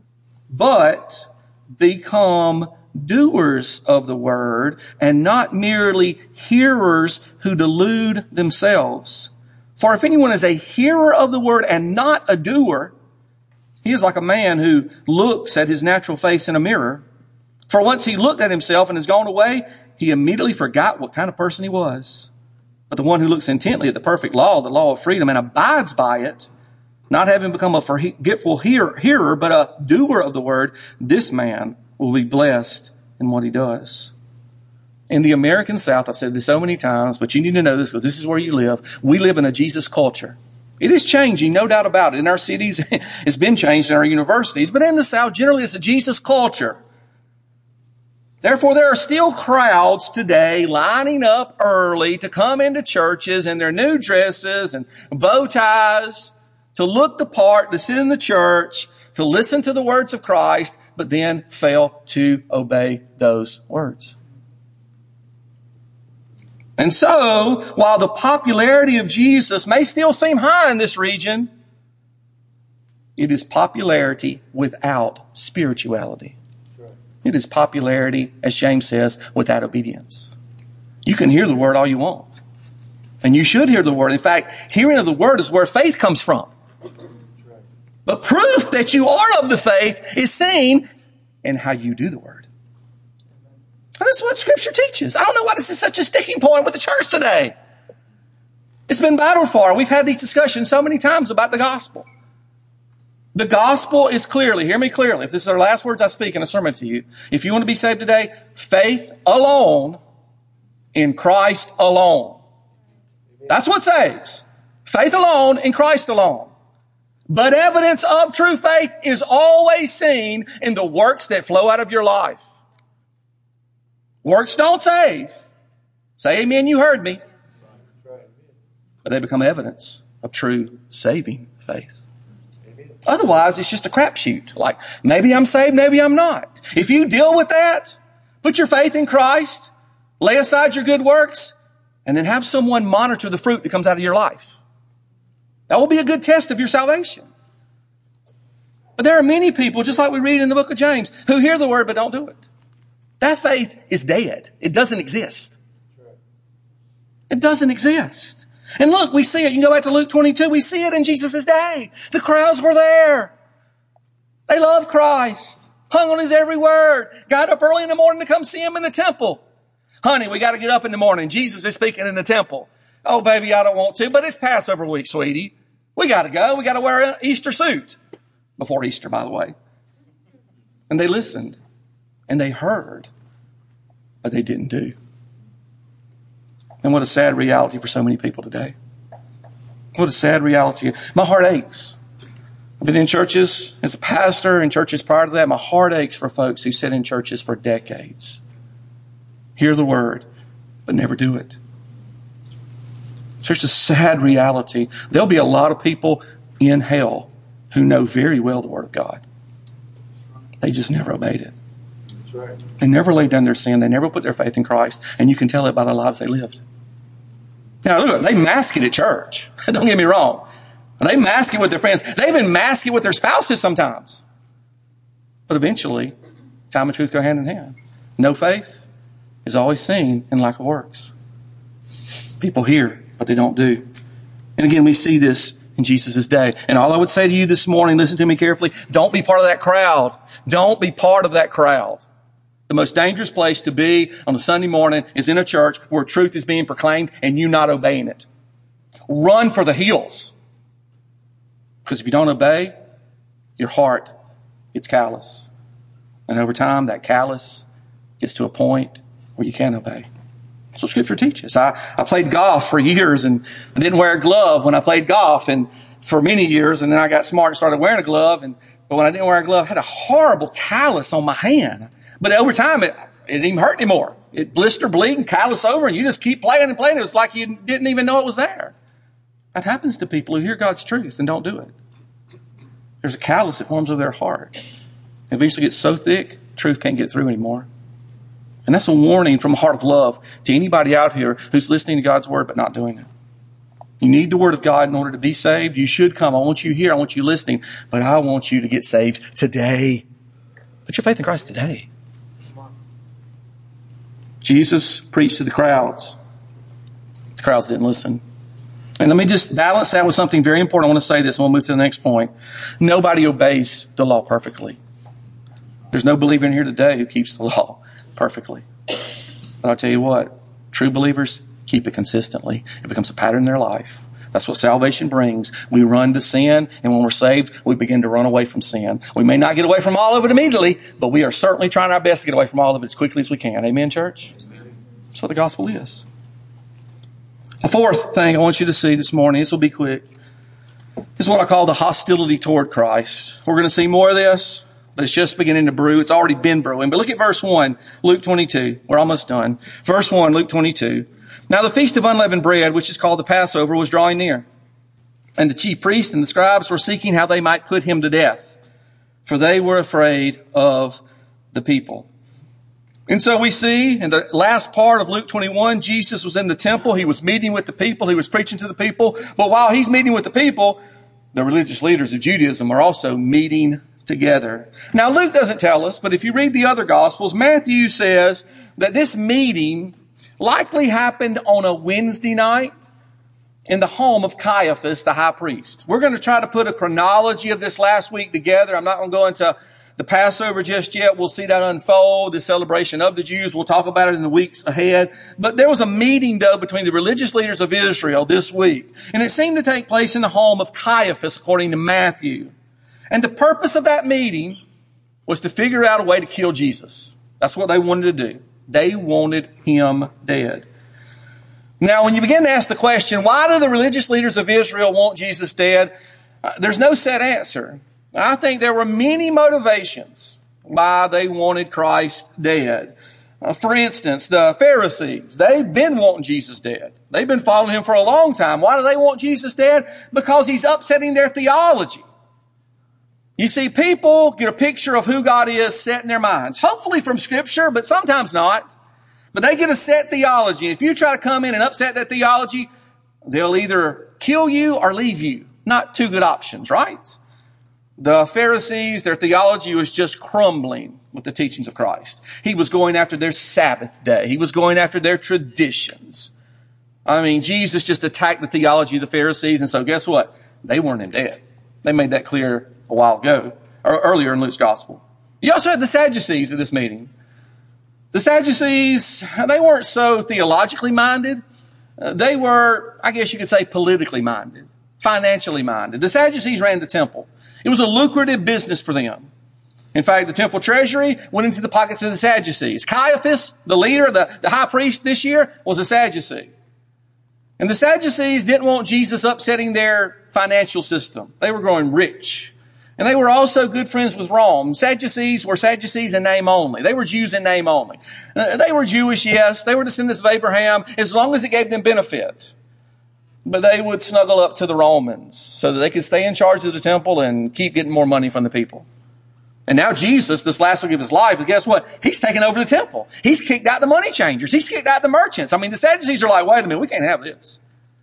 But become doers of the word and not merely hearers who delude themselves. For if anyone is a hearer of the word and not a doer, he is like a man who looks at his natural face in a mirror. For once he looked at himself and has gone away, he immediately forgot what kind of person he was. But the one who looks intently at the perfect law, the law of freedom, and abides by it, not having become a forgetful hearer, but a doer of the word, this man will be blessed in what he does. In the American South, I've said this so many times, but you need to know this because this is where you live. We live in a Jesus culture. It is changing, no doubt about it. In our cities, it's been changed in our universities, but in the South, generally, it's a Jesus culture. Therefore, there are still crowds today lining up early to come into churches in their new dresses and bow ties, to look the part, to sit in the church, to listen to the words of Christ, but then fail to obey those words. And so, while the popularity of Jesus may still seem high in this region, it is popularity without spirituality. It is popularity, as James says, without obedience. You can hear the word all you want. And you should hear the word. In fact, hearing of the word is where faith comes from. But proof that you are of the faith is seen in how you do the word. That's what Scripture teaches. I don't know why this is such a sticking point with the church today. It's been battled for. We've had these discussions so many times about the gospel. The gospel is clearly, hear me clearly, if this is the last words I speak in a sermon to you, if you want to be saved today, faith alone in Christ alone. That's what saves. Faith alone in Christ alone. But evidence of true faith is always seen in the works that flow out of your life. Works don't save. Say amen, you heard me. But they become evidence of true saving faith. Otherwise, it's just a crapshoot. Like, maybe I'm saved, maybe I'm not. If you deal with that, put your faith in Christ, lay aside your good works, and then have someone monitor the fruit that comes out of your life. That will be a good test of your salvation. But there are many people, just like we read in the book of James, who hear the word but don't do it. That faith is dead. It doesn't exist. It doesn't exist. And look, we see it. You can go back to Luke twenty-two. We see it in Jesus' day. The crowds were there. They loved Christ. Hung on his every word. Got up early in the morning to come see him in the temple. Honey, we got to get up in the morning. Jesus is speaking in the temple. Oh, baby, I don't want to, but it's Passover week, sweetie. We got to go. We got to wear an Easter suit. Before Easter, by the way. And they listened. And they heard, but they didn't do. And what a sad reality for so many people today. What a sad reality. My heart aches. I've been in churches as a pastor and churches prior to that. My heart aches for folks who sit in churches for decades. Hear the word, but never do it. It's just a sad reality. There'll be a lot of people in hell who know very well the word of God. They just never obeyed it. Right. They never laid down their sin. They never put their faith in Christ. And you can tell it by the lives they lived. Now, look, they mask it at church. Don't get me wrong. They mask it with their friends. They even mask it with their spouses sometimes. But eventually, time and truth go hand in hand. No faith is always seen in lack of works. People hear, but they don't do. And again, we see this in Jesus' day. And all I would say to you this morning, listen to me carefully, don't be part of that crowd. Don't be part of that crowd. The most dangerous place to be on a Sunday morning is in a church where truth is being proclaimed and you not obeying it. Run for the hills. Because if you don't obey, your heart gets callous. And over time, that callous gets to a point where you can't obey. That's what Scripture teaches. I, I played golf for years, and I didn't wear a glove when I played golf, and for many years, and then I got smart and started wearing a glove, and but when I didn't wear a glove, I had a horrible callus on my hand. But over time, it, it didn't even hurt anymore. It blister, bleed, and callus over, and you just keep playing and playing. It was like you didn't even know it was there. That happens to people who hear God's truth and don't do it. There's a callus that forms over their heart. It eventually gets so thick, truth can't get through anymore. And that's a warning from a heart of love to anybody out here who's listening to God's word but not doing it. You need the word of God in order to be saved. You should come. I want you here. I want you listening. But I want you to get saved today. Put your faith in Christ today. Jesus preached to the crowds. The crowds didn't listen. And let me just balance that with something very important. I want to say this and we'll move to the next point. Nobody obeys the law perfectly. There's no believer in here today who keeps the law perfectly. But I'll tell you what, true believers keep it consistently. It becomes a pattern in their life. That's what salvation brings. We run to sin, and when we're saved, we begin to run away from sin. We may not get away from all of it immediately, but we are certainly trying our best to get away from all of it as quickly as we can. Amen, church? That's what the gospel is. A fourth thing I want you to see this morning, this will be quick, is what I call the hostility toward Christ. We're going to see more of this, but it's just beginning to brew. It's already been brewing. But look at verse one, Luke twenty-two. We're almost done. Verse one, Luke twenty-two. Now the feast of unleavened bread, which is called the Passover, was drawing near. And the chief priests and the scribes were seeking how they might put him to death, for they were afraid of the people. And so we see in the last part of Luke twenty-one, Jesus was in the temple. He was meeting with the people. He was preaching to the people. But while he's meeting with the people, the religious leaders of Judaism are also meeting together. Now, Luke doesn't tell us, but if you read the other Gospels, Matthew says that this meeting likely happened on a Wednesday night in the home of Caiaphas, the high priest. We're going to try to put a chronology of this last week together. I'm not going to go into the Passover just yet. We'll see that unfold, the celebration of the Jews. We'll talk about it in the weeks ahead. But there was a meeting, though, between the religious leaders of Israel this week. And it seemed to take place in the home of Caiaphas, according to Matthew. And the purpose of that meeting was to figure out a way to kill Jesus. That's what they wanted to do. They wanted him dead. Now, when you begin to ask the question, why do the religious leaders of Israel want Jesus dead? Uh, there's no set answer. I think there were many motivations why they wanted Christ dead. Uh, for instance, the Pharisees, they've been wanting Jesus dead. They've been following him for a long time. Why do they want Jesus dead? Because he's upsetting their theology. You see, people get a picture of who God is set in their minds, hopefully from Scripture, but sometimes not. But they get a set theology. And if you try to come in and upset that theology, they'll either kill you or leave you. Not two good options, right? The Pharisees, their theology was just crumbling with the teachings of Christ. He was going after their Sabbath day. He was going after their traditions. I mean, Jesus just attacked the theology of the Pharisees. And so guess what? They weren't him dead. They made that clear a while ago, or earlier in Luke's gospel. You also had the Sadducees at this meeting. The Sadducees, they weren't so theologically minded. Uh, they were, I guess you could say, politically minded, financially minded. The Sadducees ran the temple. It was a lucrative business for them. In fact, the temple treasury went into the pockets of the Sadducees. Caiaphas, the leader, the, the high priest this year, was a Sadducee. And the Sadducees didn't want Jesus upsetting their financial system. They were growing rich. And they were also good friends with Rome. Sadducees were Sadducees in name only. They were Jews in name only. They were Jewish, yes. They were descendants of Abraham, as long as it gave them benefit. But they would snuggle up to the Romans so that they could stay in charge of the temple and keep getting more money from the people. And now Jesus, this last week of his life, guess what? He's taken over the temple. He's kicked out the money changers. He's kicked out the merchants. I mean, the Sadducees are like, wait a minute, we can't have this.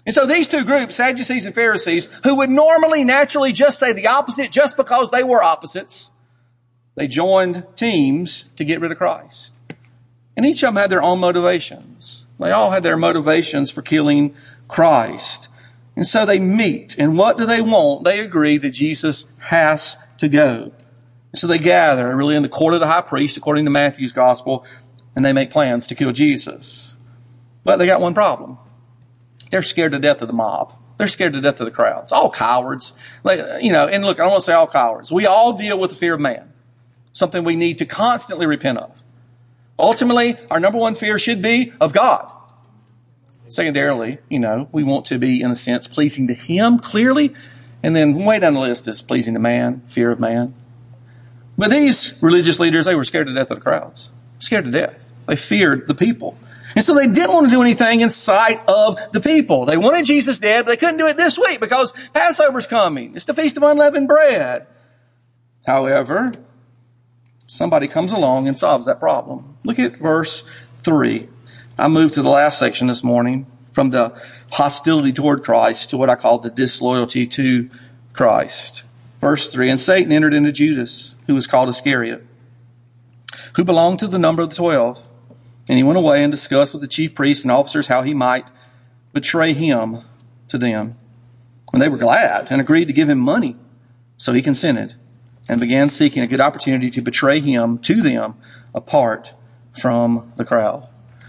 And so these two groups, Sadducees and Pharisees, who would normally naturally just say the opposite just because they were opposites, they joined teams to get rid of Christ. And each of them had their own motivations. They all had their motivations for killing Christ. And so they meet. And what do they want? They agree that Jesus has to go. And so they gather, really in the court of the high priest, according to Matthew's gospel, and they make plans to kill Jesus. But they got one problem. They're scared to death of the mob. They're scared to death of the crowds. All cowards. Like, you know, and look, I don't want to say all cowards. We all deal with the fear of man. Something we need to constantly repent of. Ultimately, our number one fear should be of God. Secondarily, you know, we want to be, in a sense, pleasing to Him clearly. And then way down the list is pleasing to man, fear of man. But these religious leaders, they were scared to death of the crowds. Scared to death. They feared the people. And so they didn't want to do anything in sight of the people. They wanted Jesus dead, but they couldn't do it this week because Passover's coming. It's the Feast of Unleavened Bread. However, somebody comes along and solves that problem. Look at verse three. I moved to the last section this morning from the hostility toward Christ to what I call the disloyalty to Christ. Verse three, and Satan entered into Judas, who was called Iscariot, who belonged to the number of the twelve. And he went away and discussed with the chief priests and officers how he might betray him to them. And they were glad and agreed to give him money. So he consented and began seeking a good opportunity to betray him to them apart from the crowd.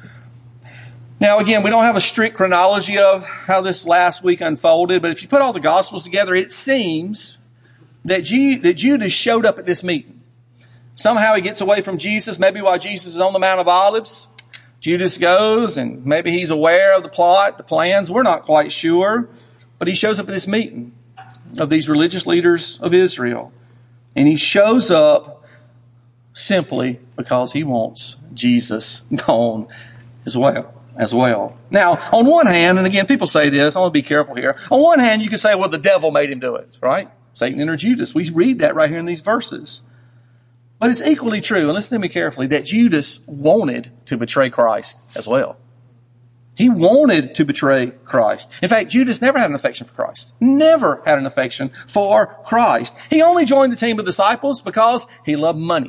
Now, again, we don't have a strict chronology of how this last week unfolded, but if you put all the Gospels together, it seems that, G- that Judas showed up at this meeting. Somehow he gets away from Jesus, maybe while Jesus is on the Mount of Olives. Judas goes, and maybe he's aware of the plot, the plans. We're not quite sure. But he shows up at this meeting of these religious leaders of Israel. And he shows up simply because he wants Jesus gone as well. As well. Now, on one hand, and again, people say this, I want to be careful here. On one hand, you can say, well, the devil made him do it, right? Satan entered Judas. We read that right here in these verses. But it's equally true, and listen to me carefully, that Judas wanted to betray Christ as well. He wanted to betray Christ. In fact, Judas never had an affection for Christ. Never had an affection for Christ. He only joined the team of disciples because he loved money.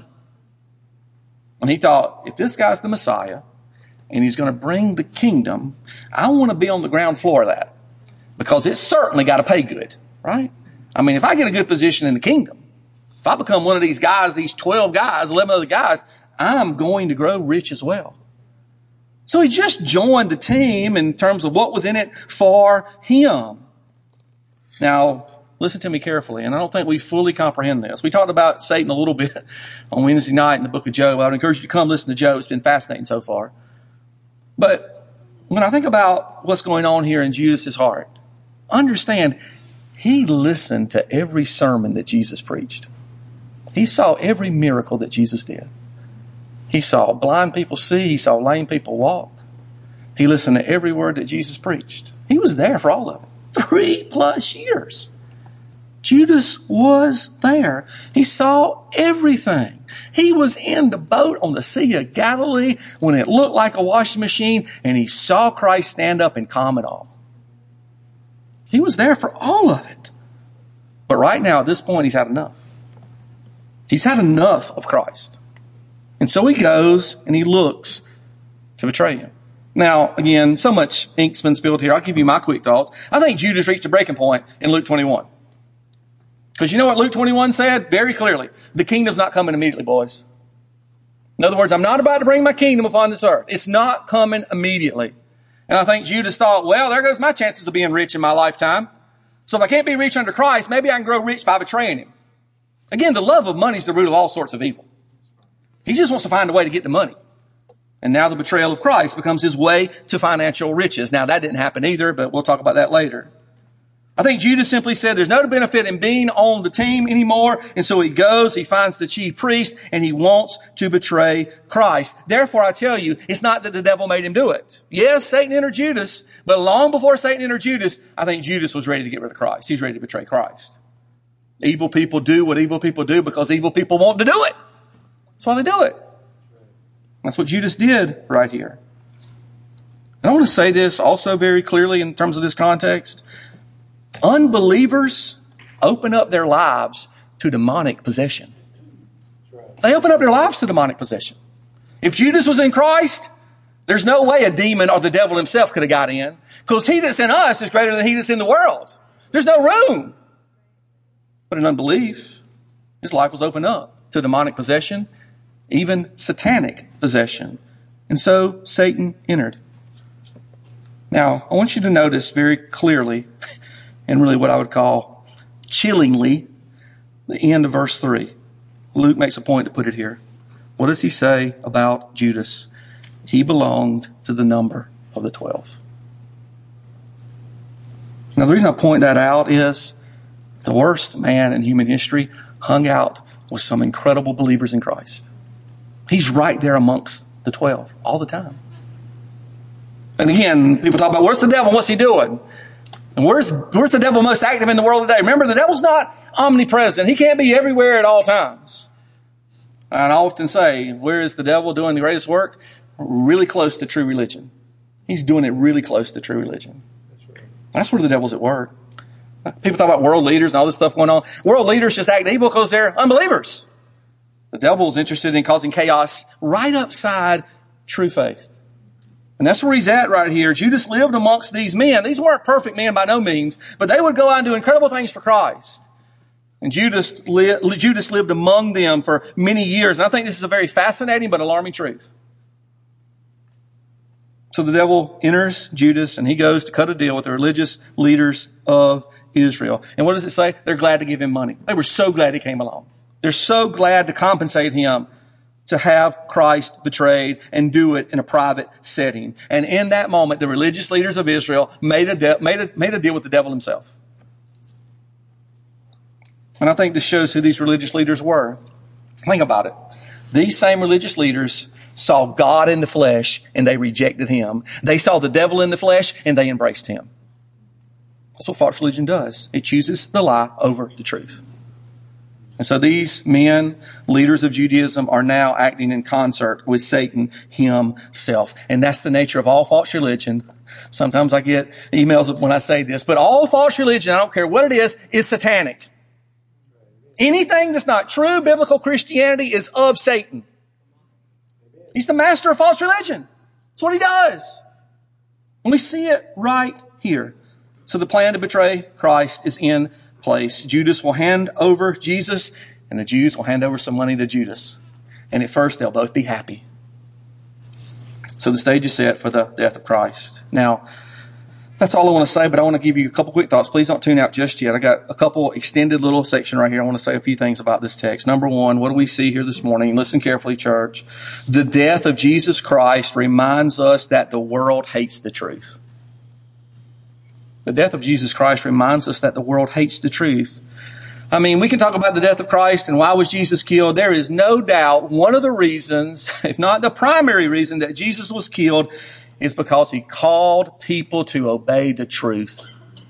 And he thought, if this guy's the Messiah, and he's going to bring the kingdom, I want to be on the ground floor of that. Because it's certainly got to pay good, right? I mean, if I get a good position in the kingdom, if I become one of these guys, these twelve guys, eleven other guys, I'm going to grow rich as well. So he just joined the team in terms of what was in it for him. Now, listen to me carefully, and I don't think we fully comprehend this. We talked about Satan a little bit on Wednesday night in the book of Job. I would encourage you to come listen to Job. It's been fascinating so far. But when I think about what's going on here in Judas' heart, understand he listened to every sermon that Jesus preached. He saw every miracle that Jesus did. He saw blind people see. He saw lame people walk. He listened to every word that Jesus preached. He was there for all of it. Three plus years. Judas was there. He saw everything. He was in the boat on the Sea of Galilee when it looked like a washing machine, and he saw Christ stand up and calm it all. He was there for all of it. But right now, at this point, he's had enough. He's had enough of Christ. And so he goes and he looks to betray him. Now, again, so much ink's been spilled here. I'll give you my quick thoughts. I think Judas reached a breaking point in Luke twenty-one. Because you know what Luke twenty-one said? Very clearly, the kingdom's not coming immediately, boys. In other words, I'm not about to bring my kingdom upon this earth. It's not coming immediately. And I think Judas thought, well, there goes my chances of being rich in my lifetime. So if I can't be rich under Christ, maybe I can grow rich by betraying him. Again, the love of money is the root of all sorts of evil. He just wants to find a way to get the money. And now the betrayal of Christ becomes his way to financial riches. Now, that didn't happen either, but we'll talk about that later. I think Judas simply said there's no benefit in being on the team anymore. And so he goes, he finds the chief priest, and he wants to betray Christ. Therefore, I tell you, it's not that the devil made him do it. Yes, Satan entered Judas, but long before Satan entered Judas, I think Judas was ready to get rid of Christ. He's ready to betray Christ. Evil people do what evil people do because evil people want to do it. That's why they do it. That's what Judas did right here. And I want to say this also very clearly in terms of this context. Unbelievers open up their lives to demonic possession. They open up their lives to demonic possession. If Judas was in Christ, there's no way a demon or the devil himself could have got in, because he that's in us is greater than he that's in the world. There's no room. But in unbelief, his life was opened up to demonic possession, even satanic possession. And so Satan entered. Now, I want you to notice very clearly, and really what I would call chillingly, the end of verse three. Luke makes a point to put it here. What does he say about Judas? He belonged to the number of the twelve. Now, the reason I point that out is the worst man in human history hung out with some incredible believers in Christ. He's right there amongst the twelve all the time. And again, people talk about, where's the devil? What's he doing? And where's, where's the devil most active in the world today? Remember, the devil's not omnipresent. He can't be everywhere at all times. And I often say, where is the devil doing the greatest work? Really close to true religion. He's doing it really close to true religion. That's where the devil's at work. People talk about world leaders and all this stuff going on. World leaders just act evil because they're unbelievers. The devil's interested in causing chaos right upside true faith. And that's where he's at right here. Judas lived amongst these men. These weren't perfect men by no means, but they would go out and do incredible things for Christ. And Judas, li- Judas lived among them for many years. And I think this is a very fascinating but alarming truth. So the devil enters Judas and he goes to cut a deal with the religious leaders of Israel. And what does it say? They're glad to give him money. They were so glad he came along. They're so glad to compensate him to have Christ betrayed and do it in a private setting. And in that moment, the religious leaders of Israel made a, de- made a, made a deal with the devil himself. And I think this shows who these religious leaders were. Think about it. These same religious leaders saw God in the flesh and they rejected him. They saw the devil in the flesh and they embraced him. That's what false religion does. It chooses the lie over the truth. And so these men, leaders of Judaism, are now acting in concert with Satan himself. And that's the nature of all false religion. Sometimes I get emails when I say this, but all false religion, I don't care what it is, is satanic. Anything that's not true biblical Christianity is of Satan. He's the master of false religion. That's what he does. And we see it right here. So the plan to betray Christ is in place. Judas will hand over Jesus, and the Jews will hand over some money to Judas. And at first, they'll both be happy. So the stage is set for the death of Christ. Now, that's all I want to say, but I want to give you a couple quick thoughts. Please don't tune out just yet. I got a couple extended little section right here. I want to say a few things about this text. Number one, what do we see here this morning? Listen carefully, church. The death of Jesus Christ reminds us that the world hates the truth. The death of Jesus Christ reminds us that the world hates the truth. I mean, we can talk about the death of Christ and why was Jesus killed. There is no doubt one of the reasons, if not the primary reason, that Jesus was killed is because he called people to obey the truth.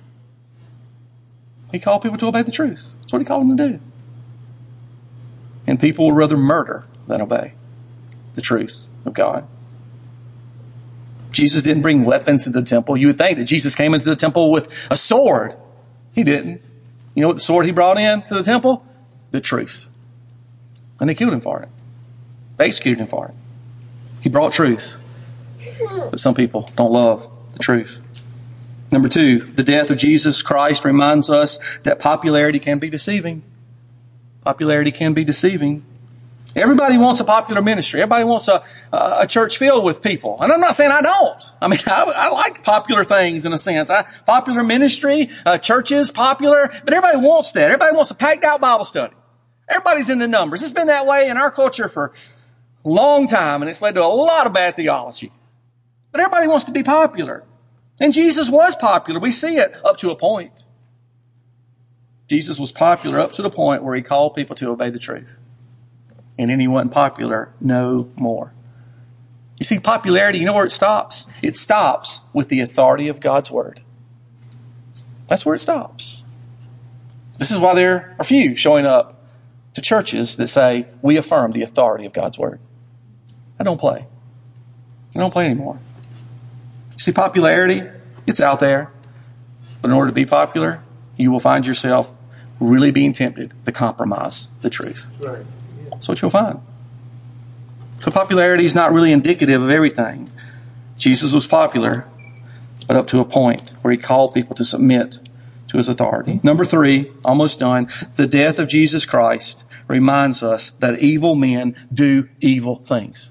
He called people to obey the truth. That's what he called them to do. And people would rather murder than obey the truth of God. Jesus didn't bring weapons into the temple. You would think that Jesus came into the temple with a sword. He didn't. You know what the sword he brought in to the temple? The truth. And they killed him for it. They executed him for it. He brought truth. But some people don't love the truth. Number two, the death of Jesus Christ reminds us that popularity can be deceiving. Popularity can be deceiving. Everybody wants a popular ministry. Everybody wants a, a church filled with people. And I'm not saying I don't. I mean, I, I like popular things in a sense. I, popular ministry, uh, churches, popular, but everybody wants that. Everybody wants a packed out Bible study. Everybody's in the numbers. It's been that way in our culture for a long time, and it's led to a lot of bad theology. But everybody wants to be popular. And Jesus was popular. We see it up to a point. Jesus was popular up to the point where he called people to obey the truth. And then he wasn't popular no more. You see, popularity, you know where it stops? It stops with the authority of God's word. That's where it stops. This is why there are few showing up to churches that say, we affirm the authority of God's word. I don't play. I don't play anymore. See, popularity, it's out there. But in order to be popular, you will find yourself really being tempted to compromise the truth. Right. Yeah. That's what you'll find. So popularity is not really indicative of everything. Jesus was popular, but up to a point where he called people to submit to his authority. Number three, almost done. The death of Jesus Christ reminds us that evil men do evil things.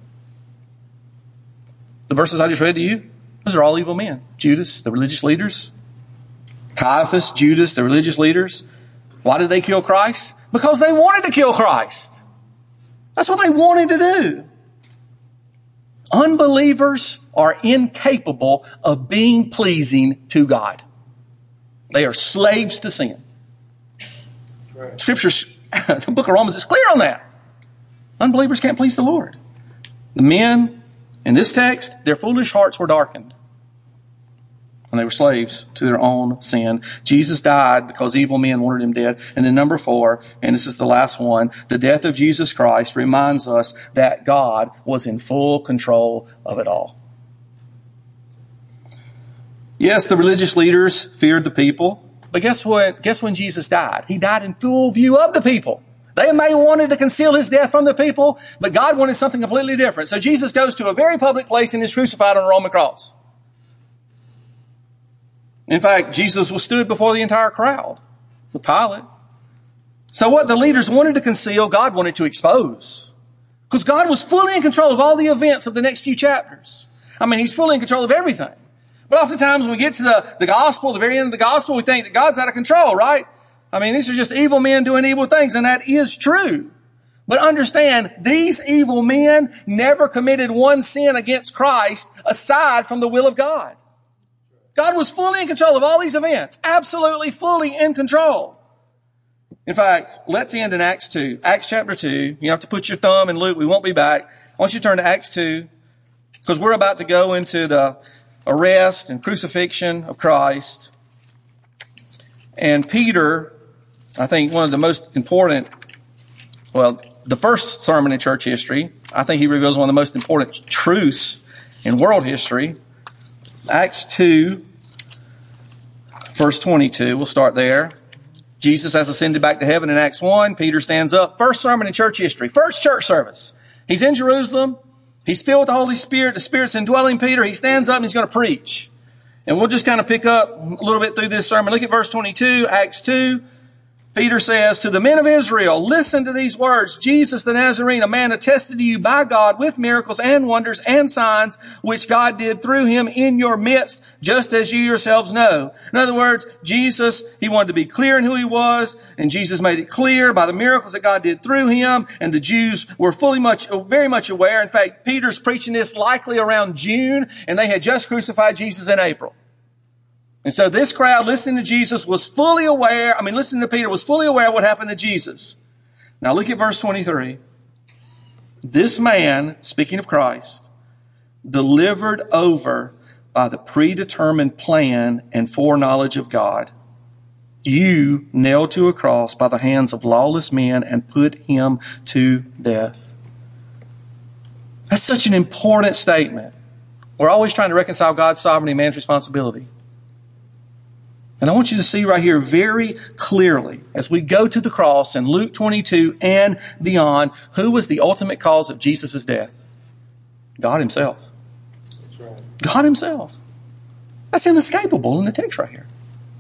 The verses I just read to you, those are all evil men. Judas, the religious leaders. Caiaphas, Judas, the religious leaders. Why did they kill Christ? Because they wanted to kill Christ. That's what they wanted to do. Unbelievers are incapable of being pleasing to God. They are slaves to sin. Right. Scripture, the book of Romans is clear on that. Unbelievers can't please the Lord. The men in this text, their foolish hearts were darkened. And they were slaves to their own sin. Jesus died because evil men wanted him dead. And then number four, and this is the last one, the death of Jesus Christ reminds us that God was in full control of it all. Yes, the religious leaders feared the people. But guess what? Guess when Jesus died? He died in full view of the people. They may have wanted to conceal his death from the people, but God wanted something completely different. So Jesus goes to a very public place and is crucified on a Roman cross. In fact, Jesus was stood before the entire crowd, the Pilate. So what the leaders wanted to conceal, God wanted to expose. Because God was fully in control of all the events of the next few chapters. I mean, he's fully in control of everything. But oftentimes when we get to the, the gospel, the very end of the gospel, we think that God's out of control, right? I mean, these are just evil men doing evil things, and that is true. But understand, these evil men never committed one sin against Christ aside from the will of God. God was fully in control of all these events. Absolutely fully in control. In fact, let's end in Acts two. Acts chapter two. You have to put your thumb in Luke. We won't be back. I want you to turn to Acts two because we're about to go into the arrest and crucifixion of Christ. And Peter, I think one of the most important, well, the first sermon in church history, I think he reveals one of the most important truths in world history. Acts two, verse twenty-two. We'll start there. Jesus has ascended back to heaven in Acts one. Peter stands up. First sermon in church history. First church service. He's in Jerusalem. He's filled with the Holy Spirit. The Spirit's indwelling Peter. He stands up and he's going to preach. And we'll just kind of pick up a little bit through this sermon. Look at verse twenty-two, Acts two. Peter says, to the men of Israel, listen to these words. Jesus the Nazarene, a man attested to you by God with miracles and wonders and signs, which God did through him in your midst, just as you yourselves know. In other words, Jesus, he wanted to be clear in who he was, and Jesus made it clear by the miracles that God did through him, and the Jews were fully much, very much aware. In fact, Peter's preaching this likely around June, and they had just crucified Jesus in April. And so this crowd listening to Jesus was fully aware, I mean, listening to Peter was fully aware of what happened to Jesus. Now look at verse twenty-three. This man, speaking of Christ, delivered over by the predetermined plan and foreknowledge of God, you nailed to a cross by the hands of lawless men and put him to death. That's such an important statement. We're always trying to reconcile God's sovereignty and man's responsibility. And I want you to see right here very clearly, as we go to the cross in Luke twenty-two and beyond, who was the ultimate cause of Jesus' death? God himself. That's right. God himself. That's inescapable in the text right here.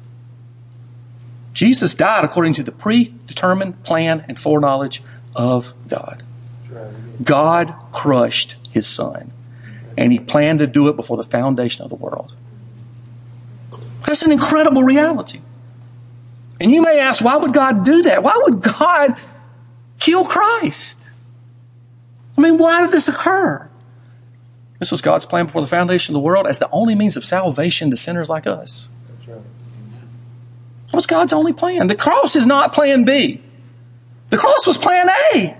Jesus died according to the predetermined plan and foreknowledge of God. That's right. God crushed his son, and he planned to do it before the foundation of the world. That's an incredible reality. And you may ask, why would God do that? Why would God kill Christ? I mean, why did this occur? This was God's plan before the foundation of the world as the only means of salvation to sinners like us. That's right. That was God's only plan. The cross is not plan B. The cross was plan A. Amen.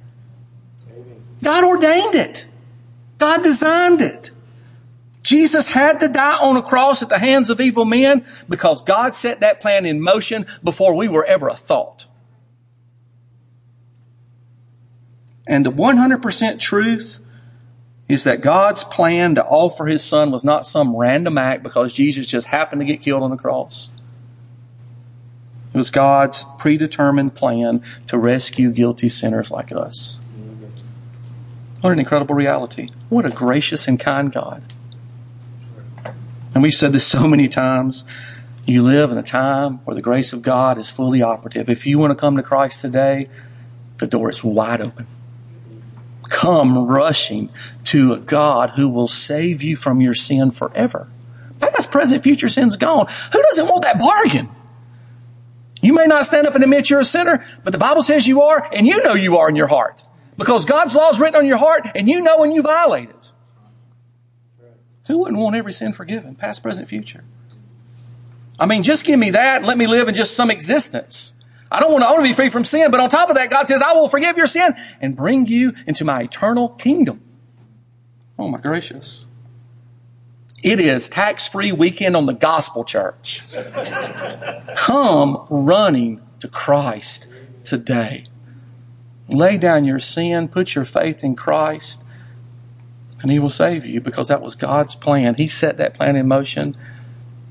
God ordained it. God designed it. Jesus had to die on a cross at the hands of evil men because God set that plan in motion before we were ever a thought. And the one hundred percent truth is that God's plan to offer his son was not some random act because Jesus just happened to get killed on the cross. It was God's predetermined plan to rescue guilty sinners like us. What an incredible reality. What a gracious and kind God. And we've said this so many times. You live in a time where the grace of God is fully operative. If you want to come to Christ today, the door is wide open. Come rushing to a God who will save you from your sin forever. Past, present, future sin's gone. Who doesn't want that bargain? You may not stand up and admit you're a sinner, but the Bible says you are, and you know you are in your heart. Because God's law is written on your heart, and you know when you violate it. Who wouldn't want every sin forgiven? Past, present, future. I mean, just give me that and let me live in just some existence. I don't want to, I want to be free from sin, but on top of that, God says, I will forgive your sin and bring you into my eternal kingdom. Oh my gracious. It is tax-free weekend on the gospel, church. Come running to Christ today. Lay down your sin, put your faith in Christ, and he will save you because that was God's plan. He set that plan in motion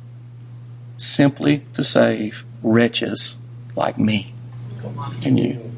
simply to save wretches like me and you.